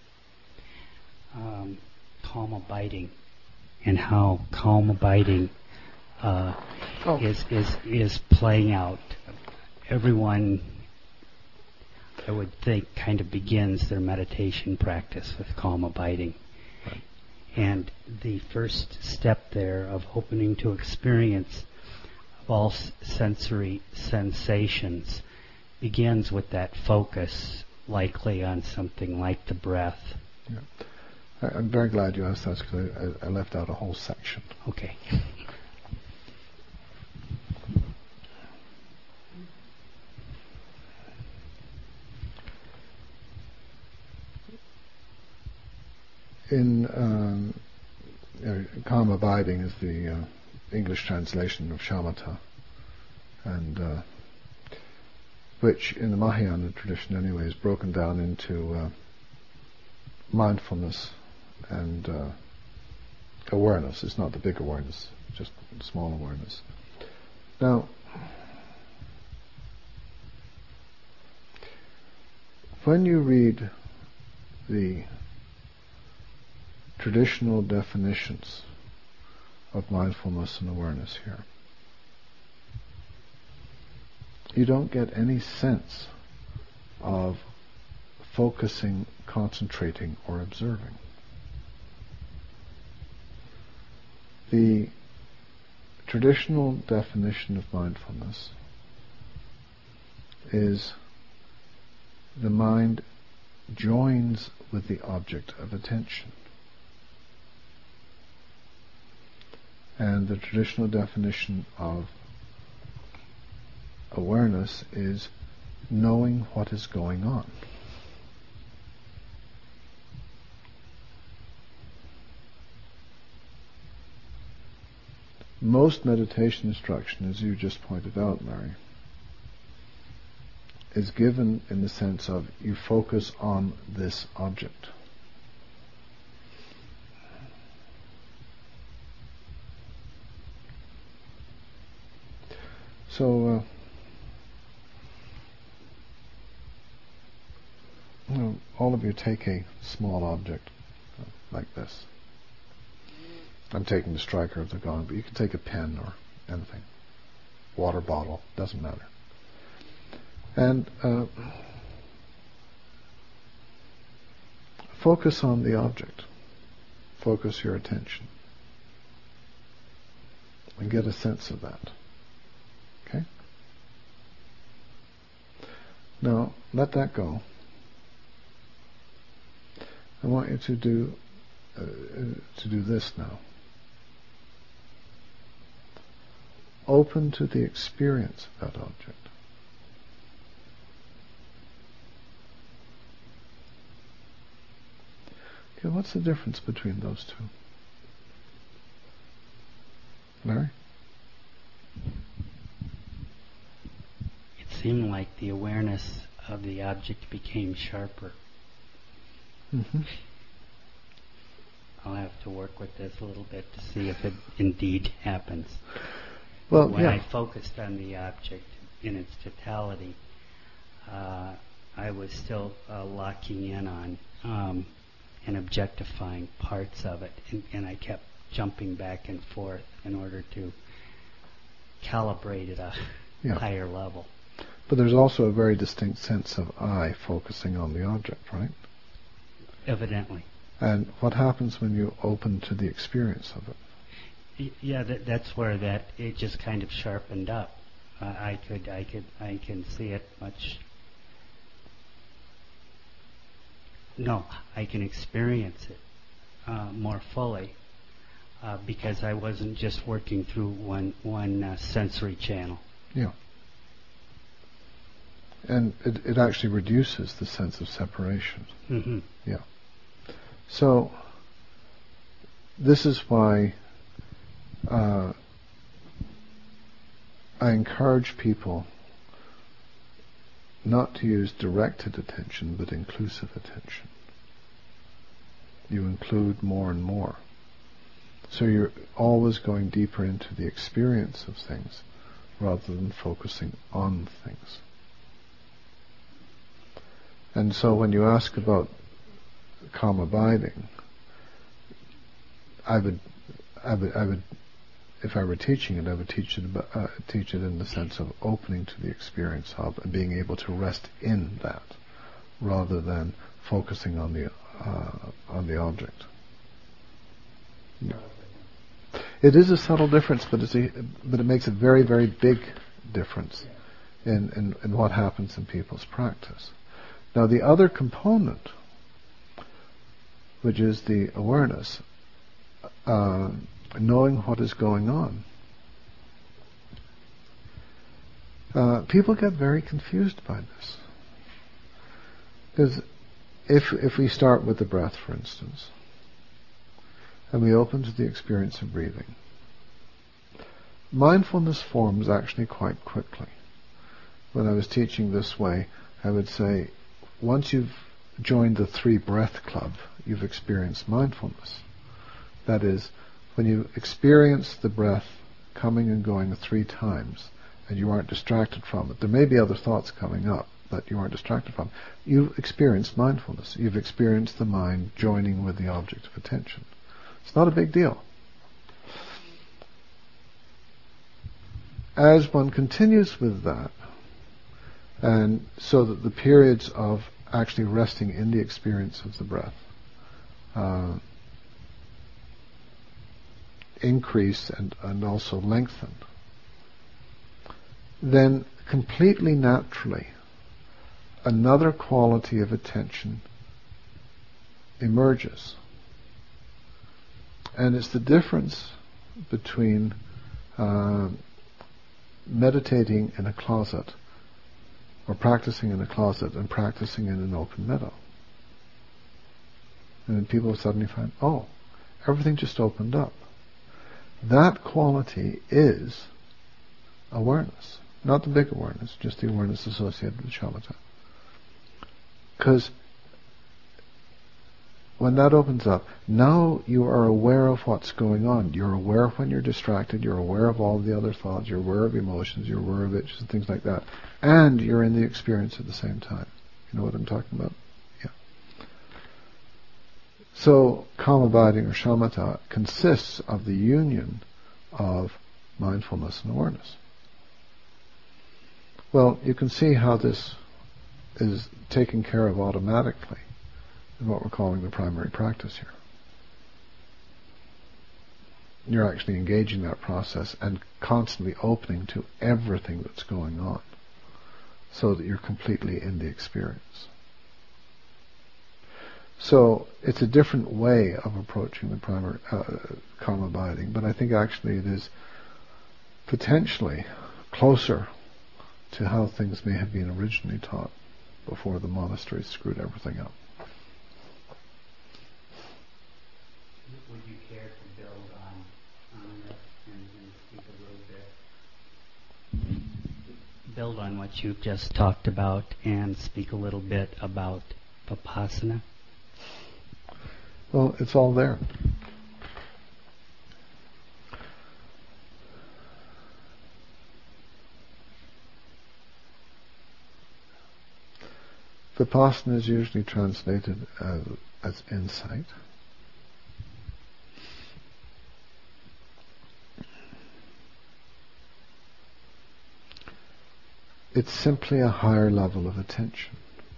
um, calm abiding and how calm abiding uh, oh. is, is is playing out. Everyone, I would think, kind of begins their meditation practice with calm abiding. Right. And the first step there of opening to experience of all sensory sensations begins with that focus, likely on something like the breath. Yeah. I, I'm very glad you asked that, because I, I left out a whole section. Okay. In um, uh, calm abiding is the uh, English translation of shamatha, and uh, which in the Mahayana tradition anyway is broken down into uh, mindfulness and uh, awareness. It's not the big awareness, just small awareness. Now, when you read the traditional definitions of mindfulness and awareness here, you don't get any sense of focusing, concentrating, or observing. The traditional definition of mindfulness is the mind joins with the object of attention. And the traditional definition of awareness is knowing what is going on. Most meditation instruction, as you just pointed out, Mary, is given in the sense of you focus on this object. So, uh, you know, all of you take a small object uh, like this. I'm taking the striker of the gong, but you can take a pen or anything. Water bottle, doesn't matter. And uh, focus on the object. Focus your attention. And get a sense of that. Okay? Now, let that go. I want you to do uh, to do this now. Open to the experience of that object. Okay, what's the difference between those two? Mary? It seemed like the awareness of the object became sharper. Mm-hmm. I'll have to work with this a little bit to see if it indeed happens. Well, when yeah. I focused on the object in its totality, uh, I was still uh, locking in on um, and objectifying parts of it, and, and I kept jumping back and forth in order to calibrate at a yeah. higher level. But there's also a very distinct sense of I focusing on the object, right? Evidently. And what happens when you open to the experience of it? Yeah, that, that's where that it just kind of sharpened up. Uh, I could, I could, I can see it much. No, I can experience it uh, more fully uh, because I wasn't just working through one one uh, sensory channel. Yeah. And it, it actually reduces the sense of separation. Mm-hmm. Yeah. So this is why uh, I encourage people not to use directed attention, but inclusive attention. You include more and more. So you're always going deeper into the experience of things rather than focusing on things. And so when you ask about calm abiding, I would, I would, I would, if I were teaching it, I would teach it, about, uh, teach it in the sense of opening to the experience of and being able to rest in that, rather than focusing on the uh, on the object. Yeah. It is a subtle difference, but it's a, but it makes a very, very big difference in, in, in what happens in people's practice. Now, the other component, which is the awareness, uh, knowing what is going on. Uh, people get very confused by this. Because if if we start with the breath, for instance, and we open to the experience of breathing, mindfulness forms actually quite quickly. When I was teaching this way, I would say, once you've joined the three breath club, you've experienced mindfulness. That is, when you experience the breath coming and going three times, and you aren't distracted from it, there may be other thoughts coming up, but you aren't distracted from it. You've experienced mindfulness. You've experienced the mind joining with the object of attention. It's not a big deal. As one continues with that, and so that the periods of actually resting in the experience of the breath uh, increase and, and also lengthen, then completely naturally another quality of attention emerges. And it's the difference between uh, meditating in a closet, or practicing in a closet and practicing in an open meadow. And then people suddenly find, oh, everything just opened up. That quality is awareness. Not the big awareness, just the awareness associated with shamatha. Because when that opens up, now you are aware of what's going on. You're aware when you're distracted, you're aware of all the other thoughts, you're aware of emotions, you're aware of itches and things like that. And you're in the experience at the same time. You know what I'm talking about? Yeah. So, calm abiding or shamatha consists of the union of mindfulness and awareness. Well, you can see how this is taken care of automatically in what we're calling the primary practice here. You're actually engaging that process and constantly opening to everything that's going on so that you're completely in the experience. So it's a different way of approaching the primary uh, calm abiding, but I think actually it is potentially closer to how things may have been originally taught before the monasteries screwed everything up. Would you care to build on, on this and, and speak a little bit? Build on what you've just talked about and speak a little bit about Vipassana? Well, it's all there. Vipassana is usually translated as, as insight. It's simply a higher level of attention.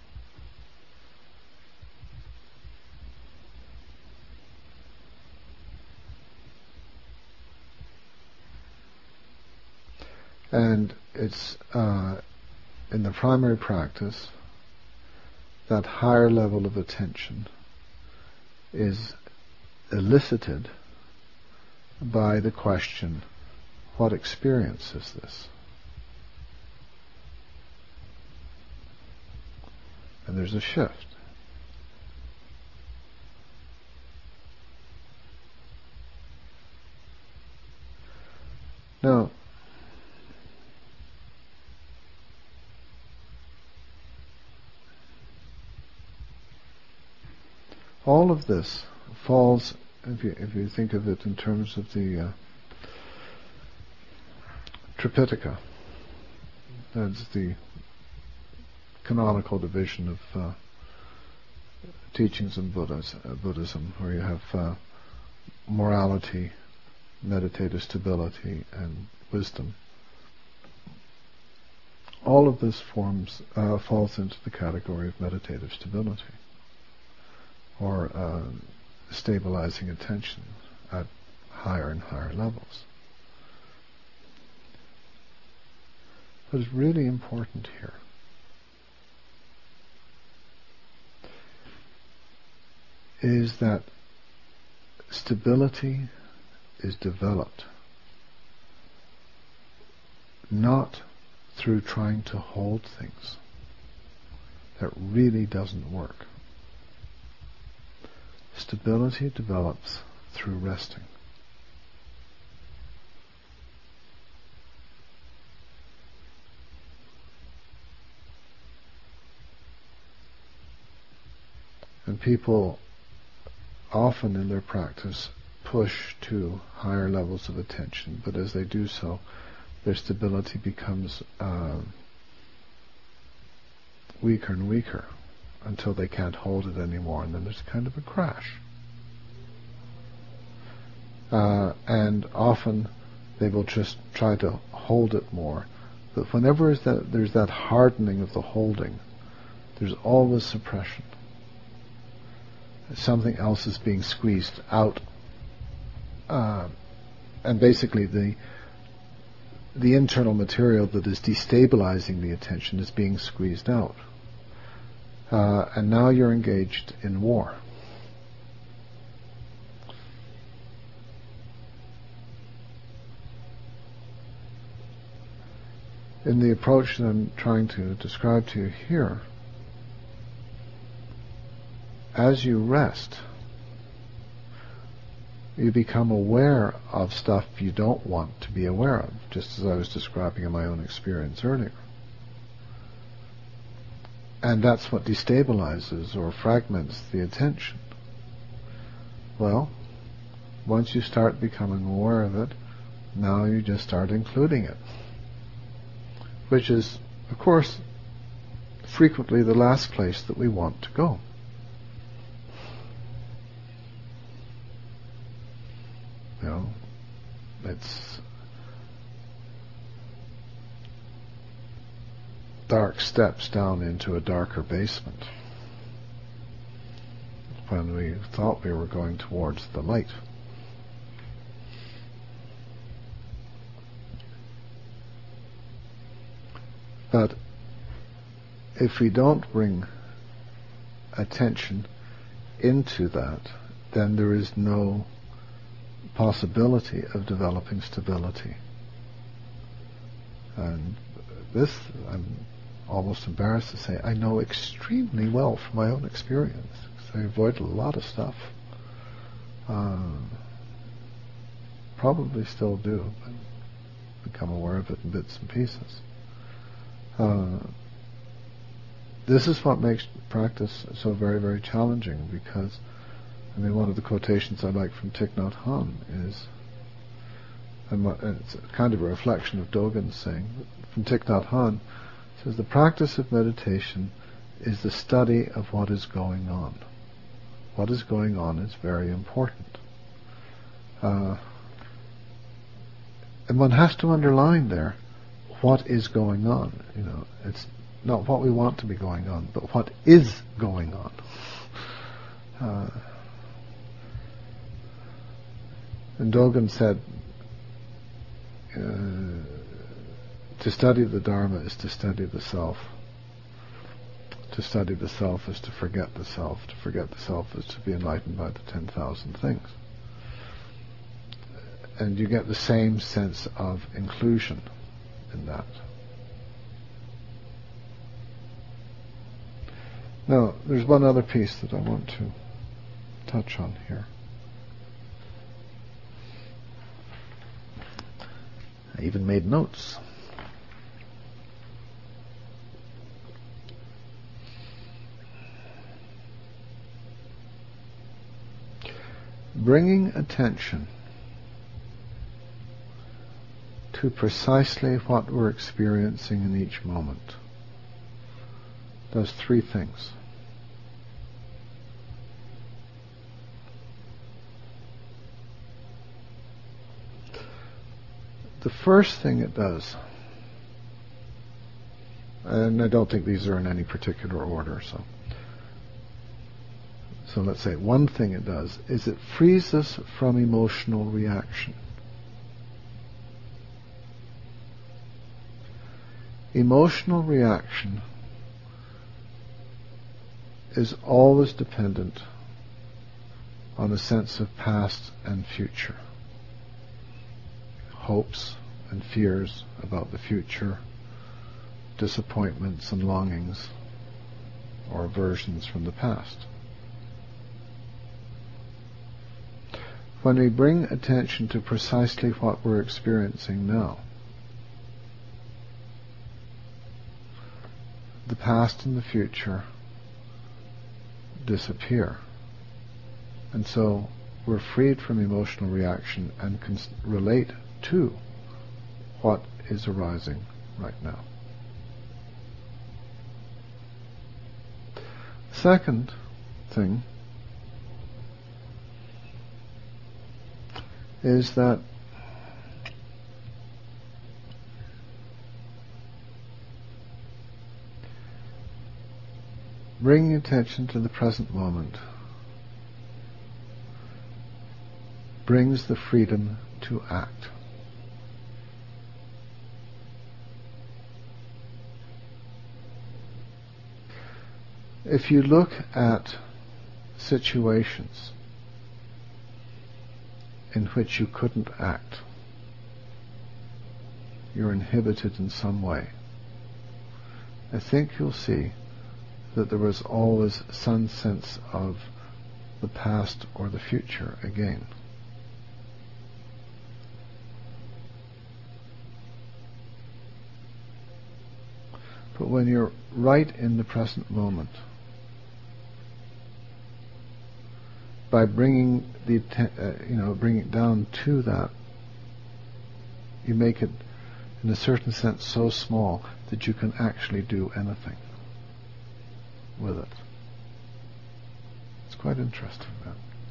And it's uh, in the primary practice, that higher level of attention is elicited by the question, what experience is this? And there's a shift. Now, all of this falls, if you, if you think of it in terms of the uh, Tripitaka, that's the canonical division of uh, teachings in Buddhas, uh, Buddhism, where you have uh, morality, meditative stability, and wisdom. All of this forms uh, falls into the category of meditative stability, or uh, stabilizing attention at higher and higher levels. What is really important here is that stability is developed not through trying to hold things. That really doesn't work. Stability develops through resting. And people often in their practice push to higher levels of attention, but as they do so, their stability becomes uh, weaker and weaker until they can't hold it anymore, and then there's kind of a crash. Uh, and often they will just try to hold it more. But whenever is that, there's that hardening of the holding, there's always suppression. Something else is being squeezed out. Uh, and basically the the internal material that is destabilizing the attention is being squeezed out. Uh, and now you're engaged in war. in the approach that I'm trying to describe to you here, as you rest, you become aware of stuff you don't want to be aware of, just as I was describing in my own experience earlier. And that's what destabilizes or fragments the attention. Well, once you start becoming aware of it, now you just start including it. Which is, of course, frequently the last place that we want to go. You know, it's dark steps down into a darker basement when we thought we were going towards the light. But if we don't bring attention into that, then there is no possibility of developing stability. And this, I'm almost embarrassed to say, I know extremely well from my own experience, because I avoided a lot of stuff. Uh, probably still do, but become aware of it in bits and pieces. Uh, this is what makes practice so very, very challenging, because, I mean, one of the quotations I like from Thich Nhat Hanh is, and it's kind of a reflection of Dogen's saying, from Thich Nhat Hanh, says, the practice of meditation is the study of what is going on. What is going on is very important. Uh, and one has to underline there, what is going on. You know, it's not what we want to be going on, but what is going on. Uh, and Dogen said, uh, to study the Dharma is to study the self. To study the self is to forget the self. To forget the self is to be enlightened by the ten thousand things. And you get the same sense of inclusion in that. Now, there's one other piece that I want to touch on here. I even made notes. Bringing attention to precisely what we're experiencing in each moment does three things. The first thing it does, and I don't think these are in any particular order, so so let's say one thing it does is it frees us from emotional reaction. Emotional reaction is always dependent on a sense of past and future. Hopes and fears about the future, disappointments and longings, or aversions from the past. When we bring attention to precisely what we're experiencing now, the past and the future disappear. And so we're freed from emotional reaction and can relate to what is arising right now. Second thing is that bringing attention to the present moment brings the freedom to act. If you look at situations in which you couldn't act, you're inhibited in some way. I think you'll see that there was always some sense of the past or the future again. But when you're right in the present moment, by bringing the uh, you know bringing it down to that, you make it, in a certain sense, so small that you can actually do anything with it. It's quite interesting, that.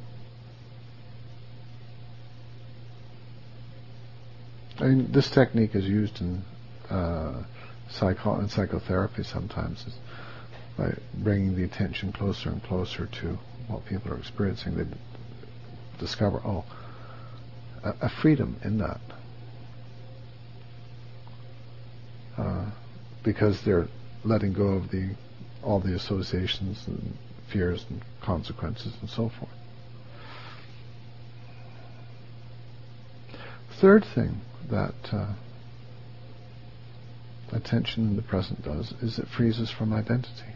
I mean, this technique is used in uh, psycho in psychotherapy sometimes, is by bringing the attention closer and closer to what people are experiencing. They d- discover, oh, a, a freedom in that. Uh, because they're letting go of the all the associations and fears and consequences and so forth. Third thing that uh, attention in the present does is it frees us from identity.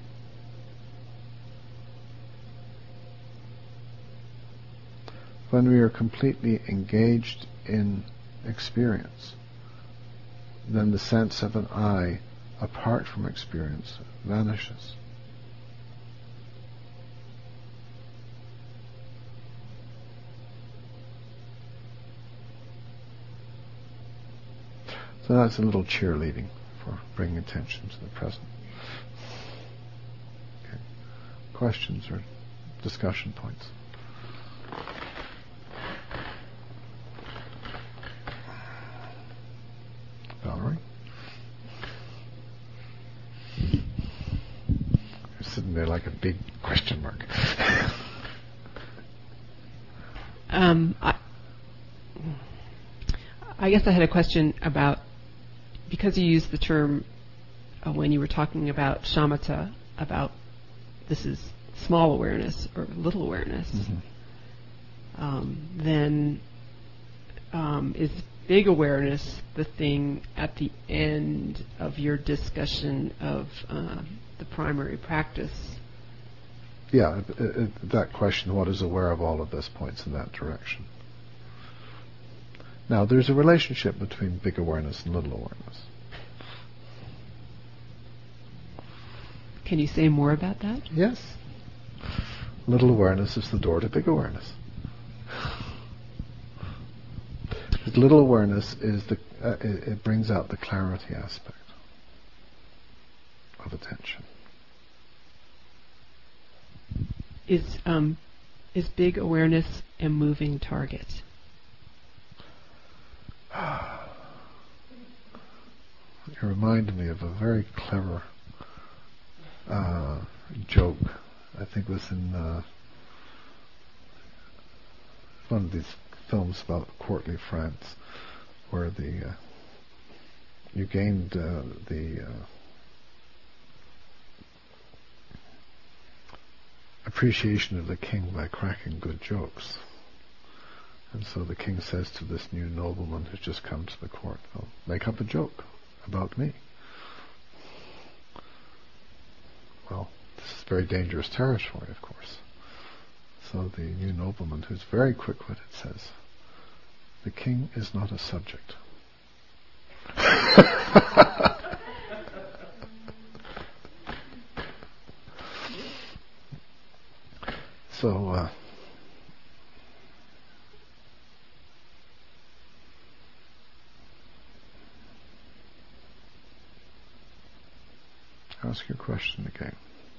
When we are completely engaged in experience, then the sense of an I apart from experience vanishes. So that's a little cheerleading for bringing attention to the present. Okay. Questions or discussion points? Valerie? You're sitting there like a big question mark. um, I, I guess I had a question about, because you used the term uh, when you were talking about shamatha, about this is small awareness or little awareness, mm-hmm. um, then um, is big awareness the thing at the end of your discussion of uh, the primary practice? Yeah, it, it, that question, what is aware of all of this, points in that direction. Now, there's a relationship between big awareness and little awareness. Can you say more about that? Yes. Little awareness is the door to big awareness. But little awareness is the uh, it, it brings out the clarity aspect of attention. Is um, is big awareness a moving target? You reminded me of a very clever uh, joke. I think it was in uh, one of these films about courtly France, where the uh, you gained uh, the uh, appreciation of the king by cracking good jokes. And so the king says to this new nobleman who's just come to the court, "Well, make up a joke about me." Well, this is very dangerous territory, of course. So the new nobleman, who's very quick-witted, says, "The king is not a subject." So, uh, ask your question again.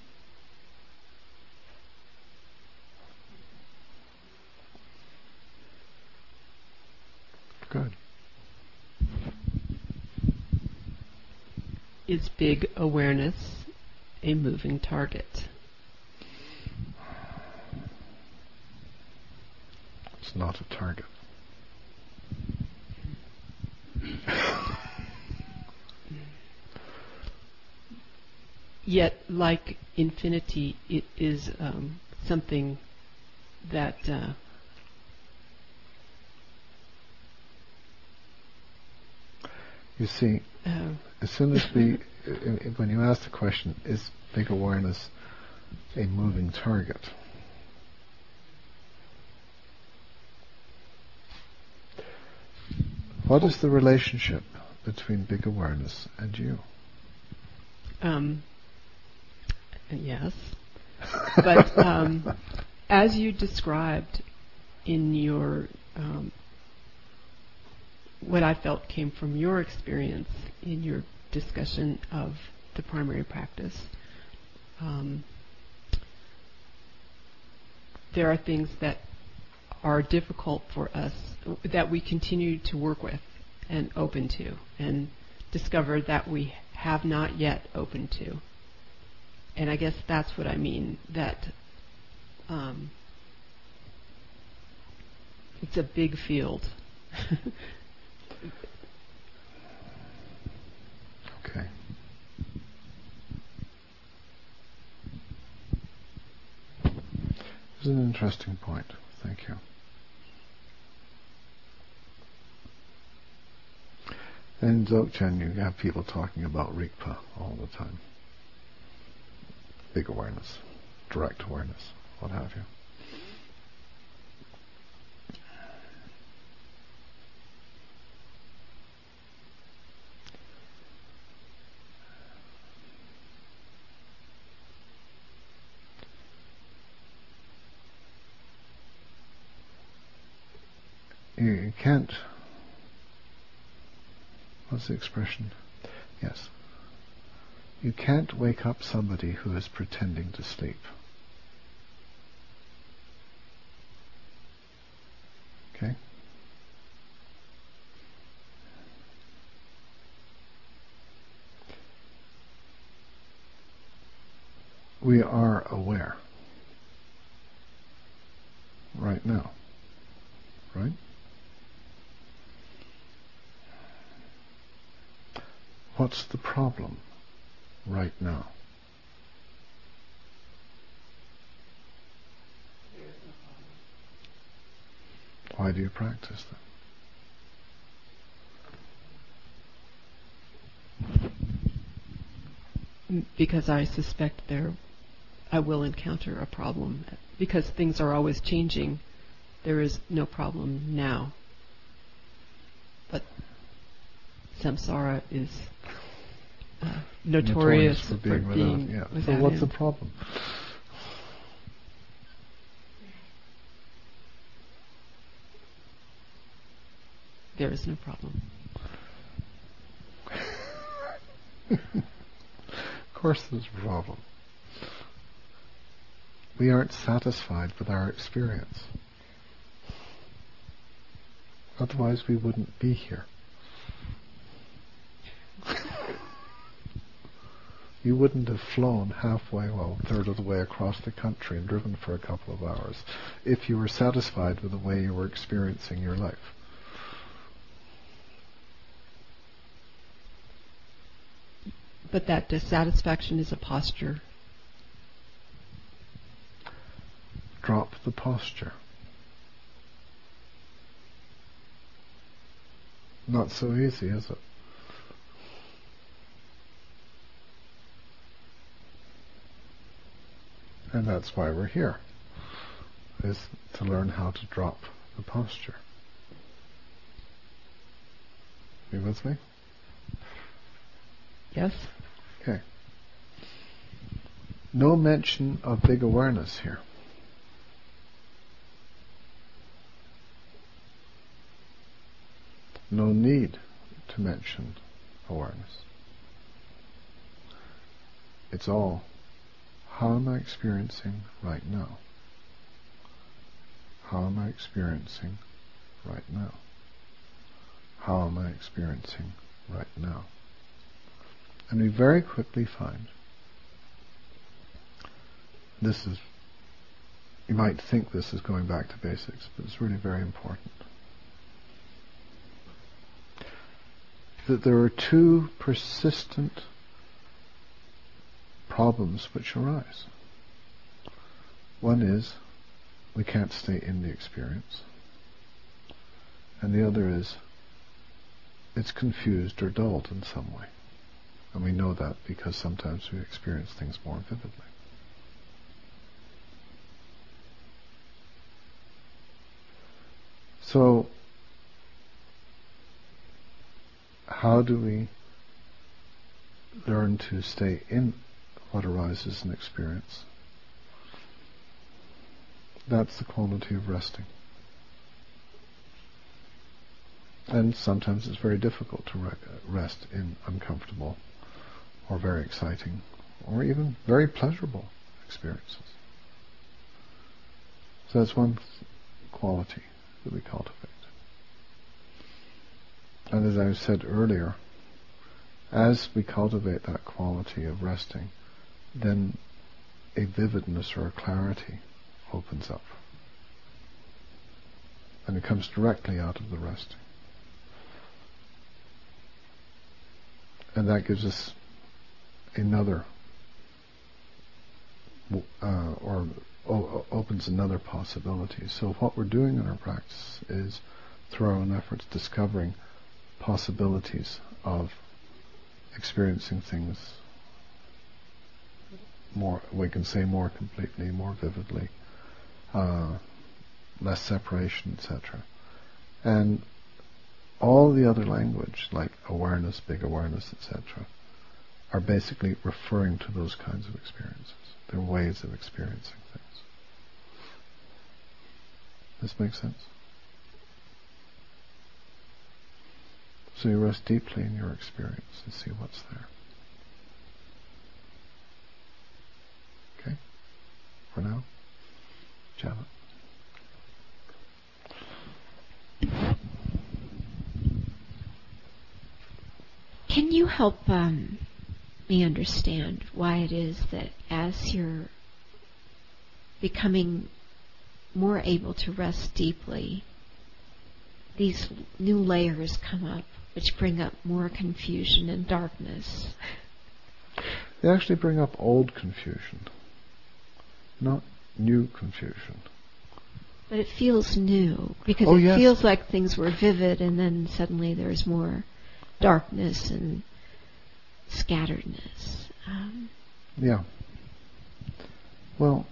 Good. Is big awareness a moving target? It's not a target. Yet, like infinity, it is um, something that uh, You see, Uh, as soon as we, when you ask the question, is big awareness a moving target? What is the relationship between big awareness and you? Um, yes. But um, as you described in your, um, what I felt came from your experience in your discussion of the primary practice, um, there are things that are difficult for us that we continue to work with and open to and discover that we have not yet opened to. And I guess that's what I mean, that um, it's a big field. Okay. It's an interesting point. Thank you. In Dzogchen, you have people talking about Rigpa all the time. Big awareness, direct awareness, what have you. You can't, what's the expression? Yes. You can't wake up somebody who is pretending to sleep. Okay? We are aware right now, right? What's the problem right now? Why do you practice that? Because I suspect there, I will encounter a problem. Because things are always changing, there is no problem now. But samsara is uh, notorious, notorious for being, for being without. Yeah. without So what's end. the problem? There is no problem. Of course there's a problem. We aren't satisfied with our experience. Otherwise we wouldn't be here. You wouldn't have flown halfway, well, a third of the way across the country and driven for a couple of hours if you were satisfied with the way you were experiencing your life. But that dissatisfaction is a posture. Drop the posture. Not so easy, is it? And that's why we're here, is to learn how to drop the posture. You with me? Yes? Okay. No mention of big awareness here. No need to mention awareness. It's all, how am I experiencing right now? How am I experiencing right now? How am I experiencing right now? And we very quickly find, this is, you might think this is going back to basics, but it's really very important, that there are two persistent problems which arise. One is we can't stay in the experience, and the other is it's confused or dulled in some way. And we know that because sometimes we experience things more vividly. So, how do we learn to stay in what arises in experience? That's the quality of resting. And sometimes it's very difficult to re- rest in uncomfortable or very exciting or even very pleasurable experiences. So that's one th- quality that we cultivate. And as I said earlier, as we cultivate that quality of resting, then a vividness or a clarity opens up. And it comes directly out of the resting. And that gives us another, uh, or o- opens another possibility. So what we're doing in our practice is, through our own efforts, discovering possibilities of experiencing things more, we can say more completely, more vividly, uh, less separation, et cetera. And all the other language, like awareness, big awareness, et cetera, are basically referring to those kinds of experiences. They're ways of experiencing things. This makes sense? So you rest deeply in your experience and see what's there. Okay? For now, Janet. Can you help um, me understand why it is that as you're becoming more able to rest deeply, these new layers come up, which bring up more confusion and darkness? They actually bring up old confusion, not new confusion. But it feels new, because oh, it yes. feels like things were vivid and then suddenly there's more darkness and scatteredness. Um, yeah. Well,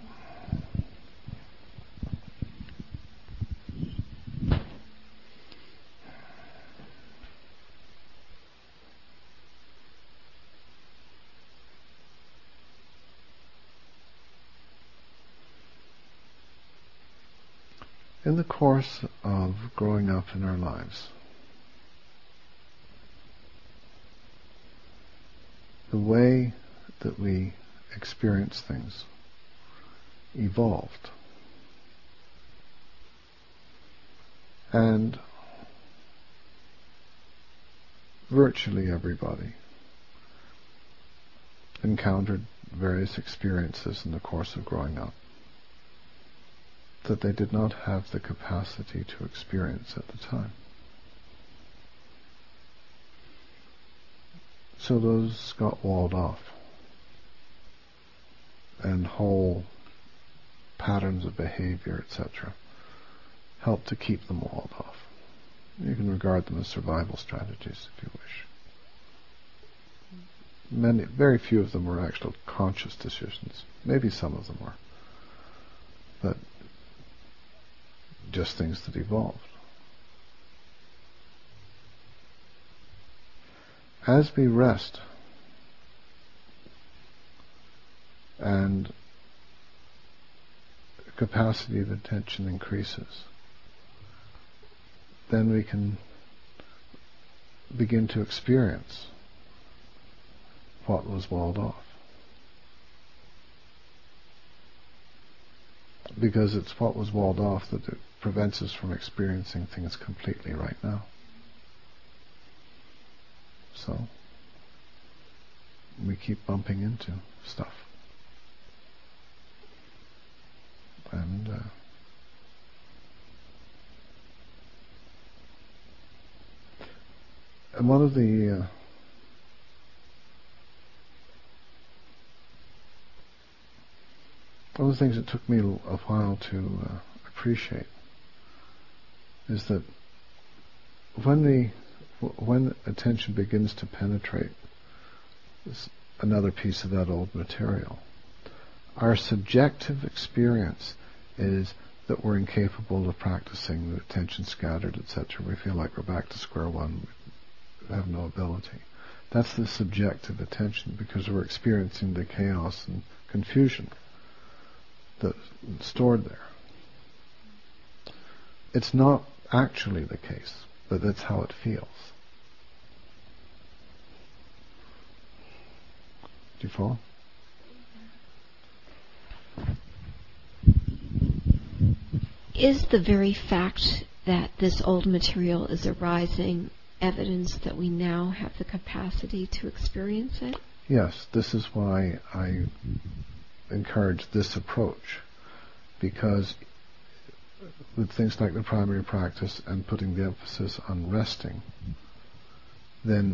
in the course of growing up in our lives, the way that we experience things evolved. And virtually everybody encountered various experiences in the course of growing up that they did not have the capacity to experience at the time. So those got walled off, and whole patterns of behavior, et cetera, helped to keep them walled off. You can regard them as survival strategies, if you wish. Many, very few of them were actual conscious decisions. Maybe some of them were, but just things that evolved. As we rest and the capacity of attention increases, then we can begin to experience what was walled off. Because it's what was walled off that it prevents us from experiencing things completely right now. So we keep bumping into stuff. And uh, and one of the uh, one of the things that took me a while to uh, appreciate is that when we w- when attention begins to penetrate this, another piece of that old material, our subjective experience is that we're incapable of practicing, the attention scattered, et cetera. We feel like we're back to square one. We have no ability. That's the subjective attention, because we're experiencing the chaos and confusion that's stored there. It's not actually the case, but that's how it feels. Do you follow? Is the very fact that this old material is arising evidence that we now have the capacity to experience it? Yes, this is why I encourage this approach, because with things like the primary practice and putting the emphasis on resting, then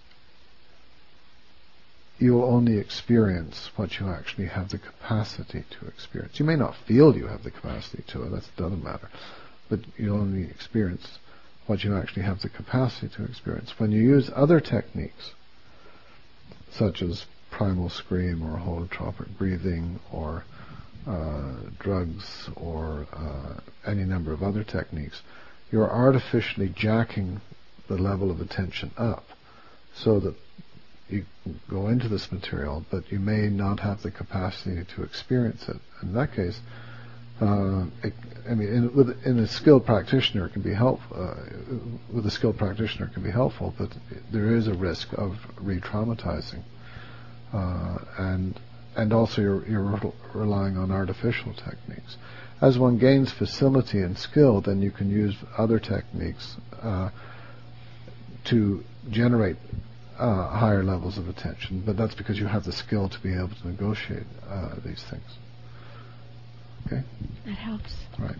you'll only experience what you actually have the capacity to experience. You may not feel you have the capacity to it, that's the other matter, but you'll only experience what you actually have the capacity to experience. When you use other techniques, such as primal scream or holotropic breathing or uh, drugs or uh, any number of other techniques, you're artificially jacking the level of attention up so that you go into this material, but you may not have the capacity to experience it. In that case, uh, it, I mean, in, with, in a skilled practitioner, it can be helpful. Uh, with a skilled practitioner, it can be helpful, but there is a risk of re-traumatizing, uh, and and also you're, you're re- relying on artificial techniques. As one gains facility and skill, then you can use other techniques uh, to generate Uh, higher levels of attention, but that's because you have the skill to be able to negotiate uh, these things. Okay? That helps. Right.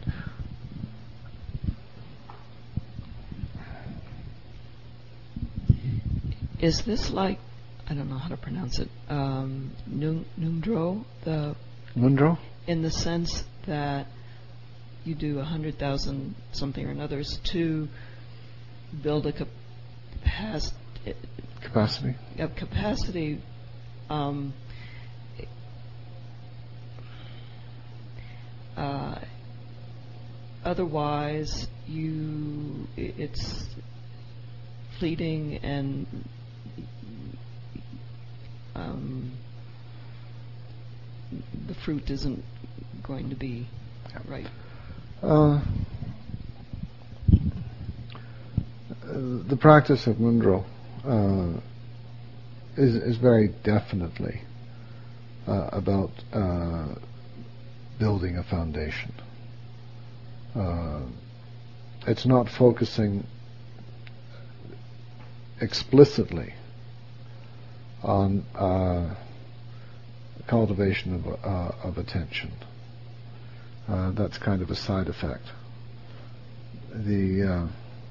Is this like, I don't know how to pronounce it, um, Ngondro? The Ngondro? In the sense that you do a hundred thousand something or another's to build a capacity. Capacity? Of capacity. Um, uh, otherwise, you it's fleeting and um, the fruit isn't going to be right. Uh, the practice of Ngondro Uh, is, is very definitely uh, about uh, building a foundation. Uh, it's not focusing explicitly on uh, cultivation of, uh, of attention. Uh, that's kind of a side effect. The uh,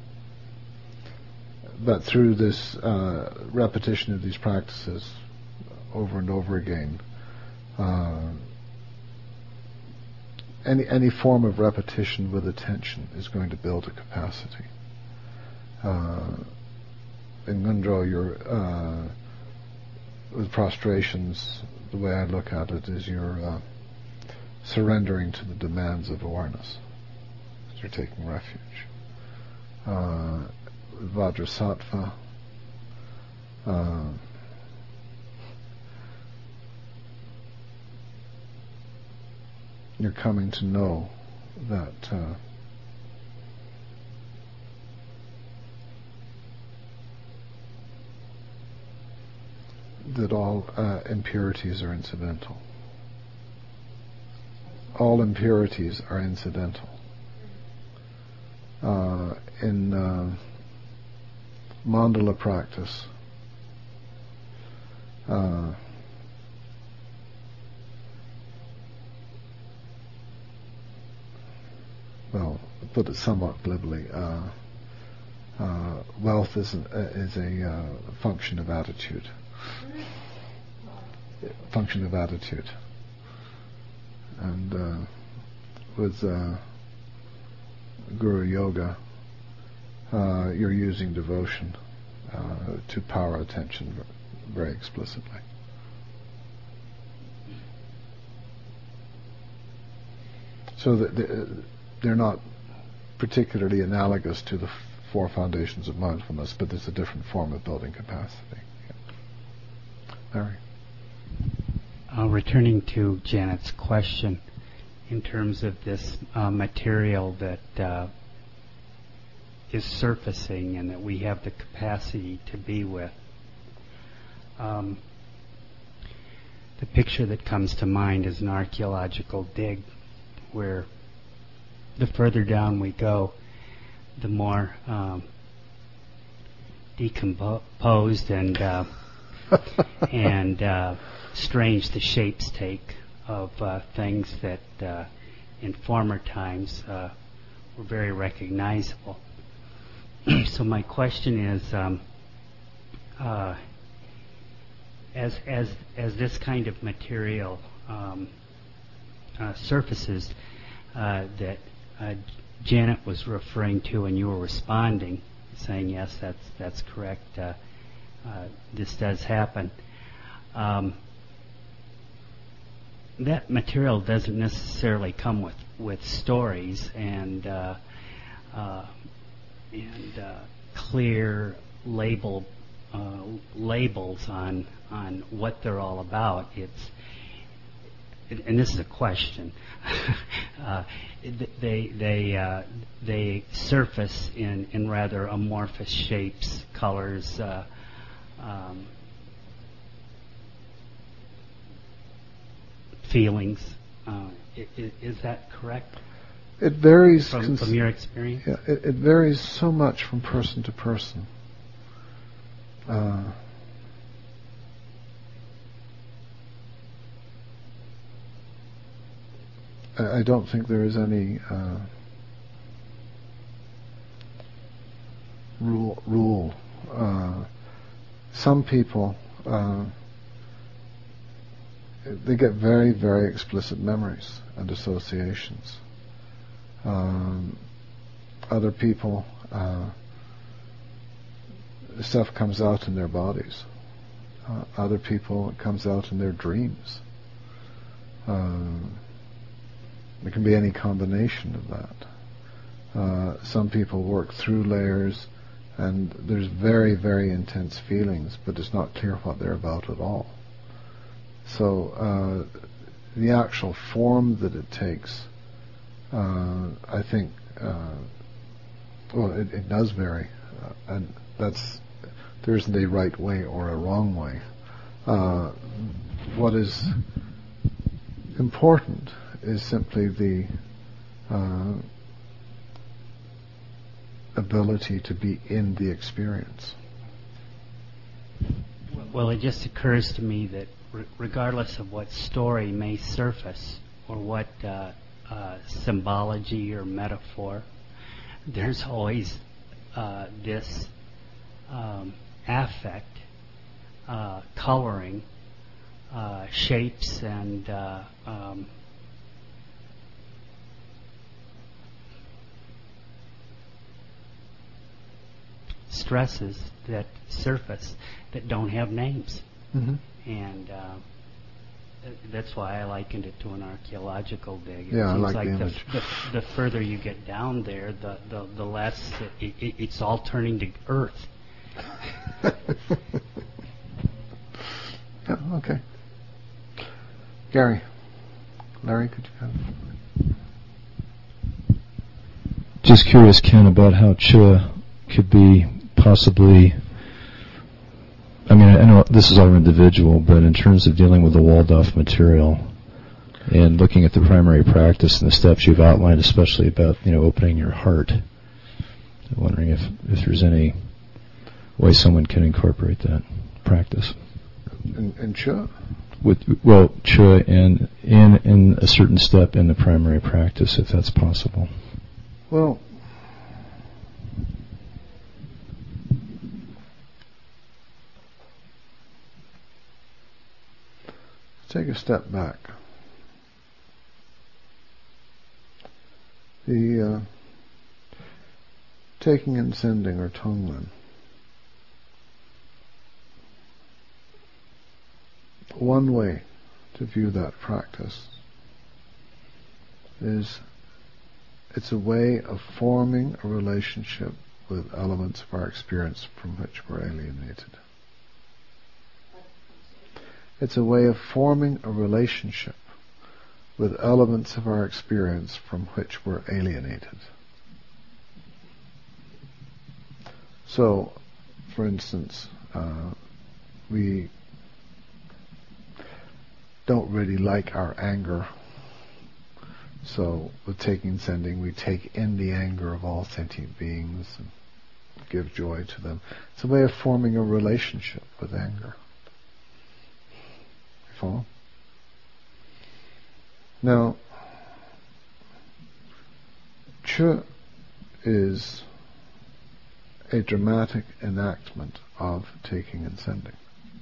But through this uh, repetition of these practices over and over again, uh, any any form of repetition with attention is going to build a capacity. Uh, in Ngondro, you're uh, with prostrations, the way I look at it is you're uh, surrendering to the demands of awareness. You're taking refuge. Uh, Vajrasattva, uh, you're coming to know that uh, that all uh, impurities are incidental. All impurities are incidental. Uh, in uh, mandala practice, uh, well, put it somewhat glibly, uh, uh, wealth is, an, uh, is a uh, function of attitude. Function of attitude. And uh, with uh, Guru Yoga, uh, you're using devotion uh, to power attention very explicitly. So that they're not particularly analogous to the four foundations of mindfulness, but there's a different form of building capacity. Yeah. Larry? Uh, returning to Janet's question, in terms of this uh, material that uh, is surfacing and that we have the capacity to be with, um, the picture that comes to mind is an archaeological dig, where the further down we go, the more um, decomposed and uh, and uh, strange the shapes take of uh, things that uh, in former times uh, were very recognizable. So my question is, um, uh, as as as this kind of material um, uh, surfaces uh, that uh, Janet was referring to, and you were responding, saying yes, that's that's correct. Uh, uh, this does happen. Um, that material doesn't necessarily come with, with stories and uh, uh, and uh, clear label uh, labels on on what they're all about. It's and this is a question. uh, they they uh, they surface in, in rather amorphous shapes, colors. Uh, um, feelings. Uh, is, is that correct? It varies from, cons- from your experience. Yeah, it, it varies so much from person to person. Uh, I, I don't think there is any uh, rule. Rule. Uh, some people. Uh, They get very, very explicit memories and associations. Um, other people, uh, stuff comes out in their bodies. Uh, other people, it comes out in their dreams. Um, there can be any combination of that. Uh, some people work through layers, and there's very, very intense feelings, but it's not clear what they're about at all. So uh, the actual form that it takes, uh, I think, uh, well, it, it does vary, uh, and that's there isn't a right way or a wrong way. Uh, what is important is simply the uh, ability to be in the experience. Well, it just occurs to me that regardless of what story may surface or what uh, uh, symbology or metaphor, there's always uh, this um, affect, uh, coloring, uh, shapes, and uh, um, stresses that surface that don't have names. Mm-hmm. And uh, that's why I likened it to an archaeological dig. It yeah, I seems like, like the the, image. The, the further you get down there, the, the, the less it, it, it's all turning to earth. Yeah, okay. Gary. Larry, could you come? Just curious, Ken, about how Chua could be possibly... I mean, I know this is all individual, but in terms of dealing with the walled-off material and looking at the primary practice and the steps you've outlined, especially about, you know, opening your heart, I'm wondering if, if there's any way someone can incorporate that practice. In, in Chua? With, well, Chua in, in, in a certain step in the primary practice, if that's possible. Well, take a step back. The uh, taking and sending or Tonglen one way to view that practice is it's a way of forming a relationship with elements of our experience from which we're alienated. It's a way of forming a relationship with elements of our experience from which we're alienated. So, for instance, uh, we don't really like our anger. So with taking and sending, we take in the anger of all sentient beings and give joy to them. It's a way of forming a relationship with anger. You follow? Now, Chu is a dramatic enactment of taking and sending.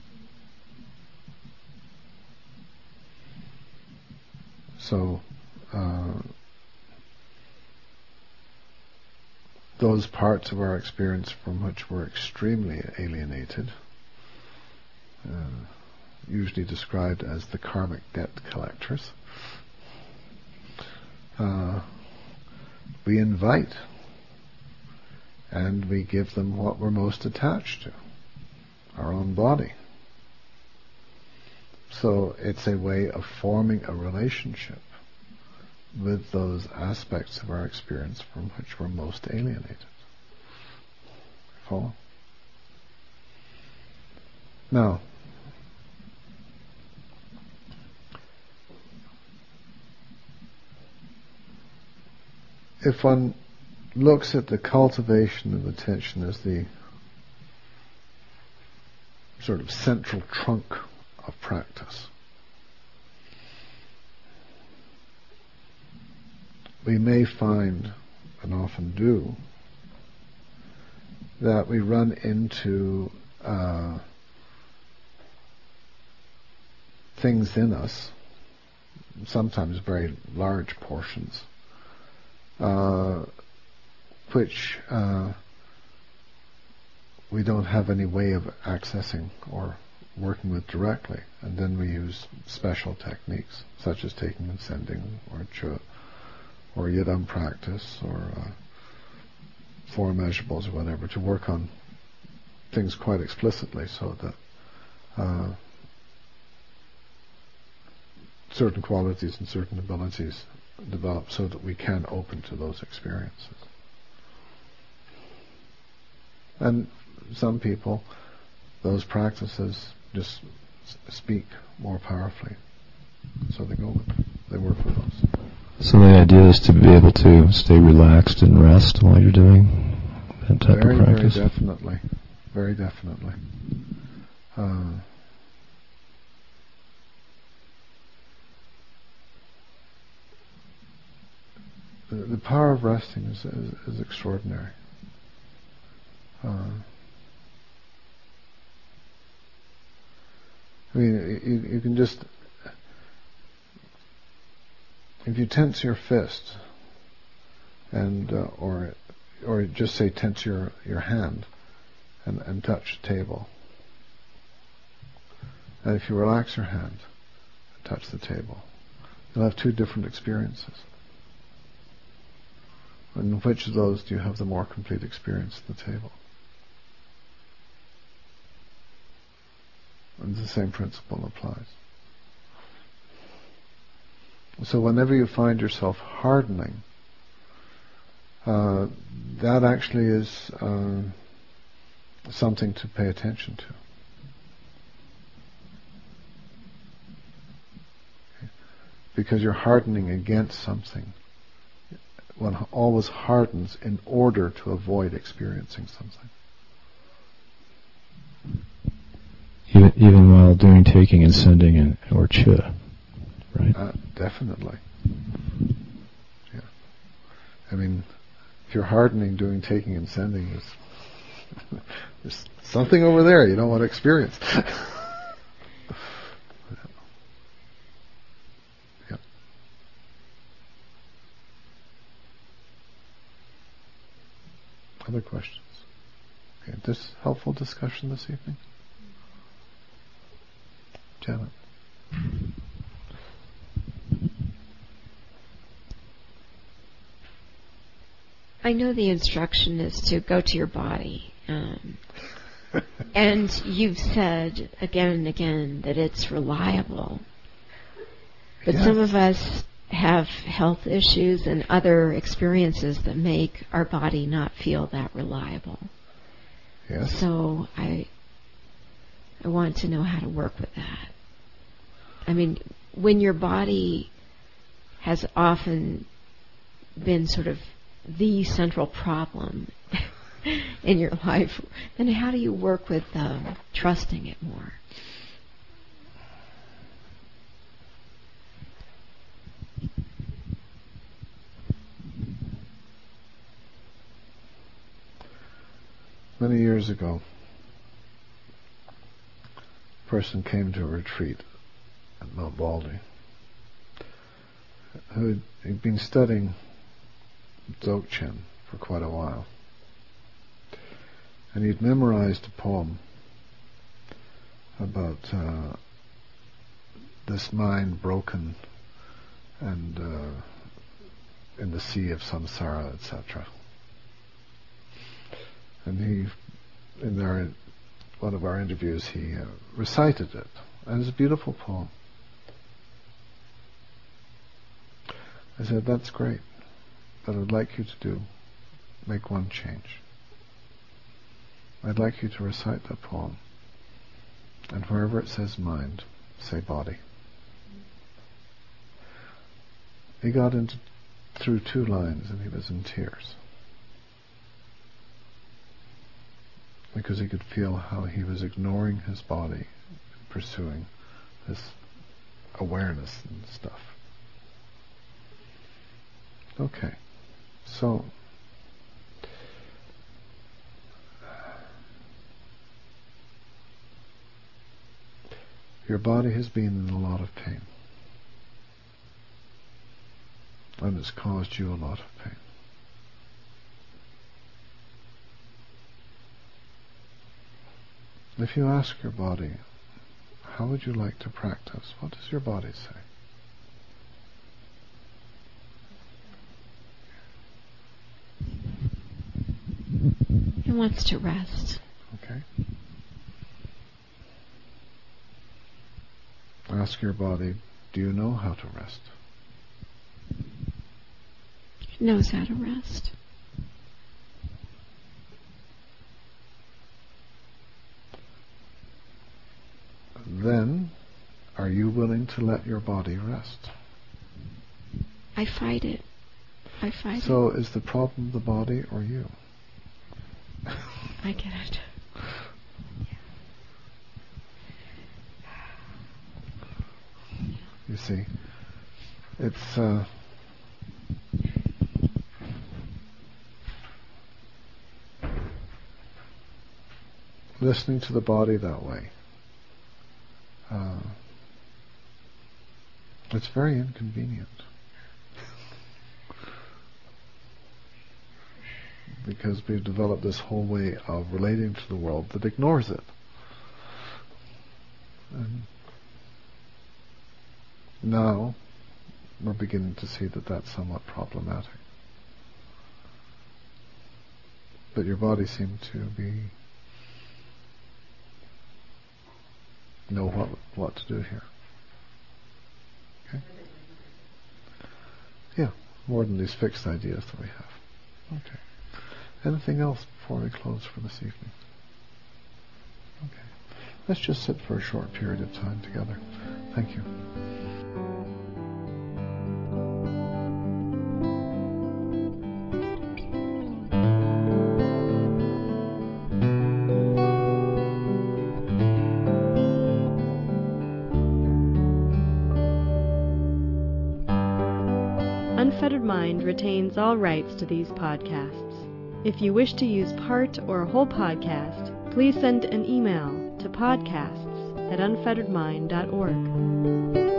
So, uh, those parts of our experience from which we're extremely alienated, uh, usually described as the karmic debt collectors, uh, we invite and we give them what we're most attached to, our own body. So it's a way of forming a relationship with those aspects of our experience from which we're most alienated. Follow? Now, if one looks at the cultivation of attention as the sort of central trunk of practice, we may find, and often do, that we run into uh, things in us, sometimes very large portions, uh, which uh, we don't have any way of accessing or working with directly, and then we use special techniques such as taking and sending, or Chu, or Yidam practice, or uh, four measurables, or whatever, to work on things quite explicitly, so that uh, certain qualities and certain abilities develop, so that we can open to those experiences. And some people, those practices just speak more powerfully, so they go with it. They work with those. So the idea is to be able to stay relaxed and rest while you're doing that type very, of practice? Very definitely. Very definitely. Uh, the, the power of resting is, is, is extraordinary. Uh, I mean, you, you can just, if you tense your fist, and uh, or or just say tense your, your hand, and, and touch the table, and if you relax your hand and touch the table, you'll have two different experiences. And which of those do you have the more complete experience at the table? And the same principle applies. So whenever you find yourself hardening, uh, that actually is uh, something to pay attention to. Okay. Because you're hardening against something. One always hardens in order to avoid experiencing something. Even, even while doing taking and sending and, or Chu, right? Uh, definitely. Yeah. I mean, if you're hardening doing taking and sending, there's, there's something over there you don't want to experience. Yeah. Other questions? Okay, this helpful discussion this evening? Janet. I know the instruction is to go to your body. Um, and you've said again and again that it's reliable. But yes. Some of us have health issues and other experiences that make our body not feel that reliable. Yes. So I I want to know how to work with that. I mean, when your body has often been sort of the central problem in your life, then how do you work with um, trusting it more? Many years ago, a person came to a retreat at Mount Baldy who had been studying Dzogchen for quite a while. And he'd memorized a poem about uh, this mind broken and uh, in the sea of samsara, et cetera. And he, in our, one of our interviews, he uh, recited it. And it's a beautiful poem. I said, that's great, but I'd like you to do, make one change. I'd like you to recite that poem, and wherever it says mind, say body. He got into through two lines and he was in tears, because he could feel how he was ignoring his body, pursuing this awareness and stuff. Okay, so your body has been in a lot of pain, and it's caused you a lot of pain. If you ask your body, how would you like to practice? What does your body say? It wants to rest. Okay. Ask your body, do you know how to rest? It knows how to rest. Then, are you willing to let your body rest? I fight it. I fight so it. So is the problem the body or you? I get it. You see, it's uh, listening to the body that way. Uh, it's very inconvenient. Because we've developed this whole way of relating to the world that ignores it. And now we're beginning to see that that's somewhat problematic. But your body seemed to be know what what to do here. Okay? Yeah, more than these fixed ideas that we have. Okay. Anything else before we close for this evening? Okay. Let's just sit for a short period of time together. Thank you. Unfettered Mind retains all rights to these podcasts. If you wish to use part or a whole podcast, please send an email to podcasts at unfettered mind dot org.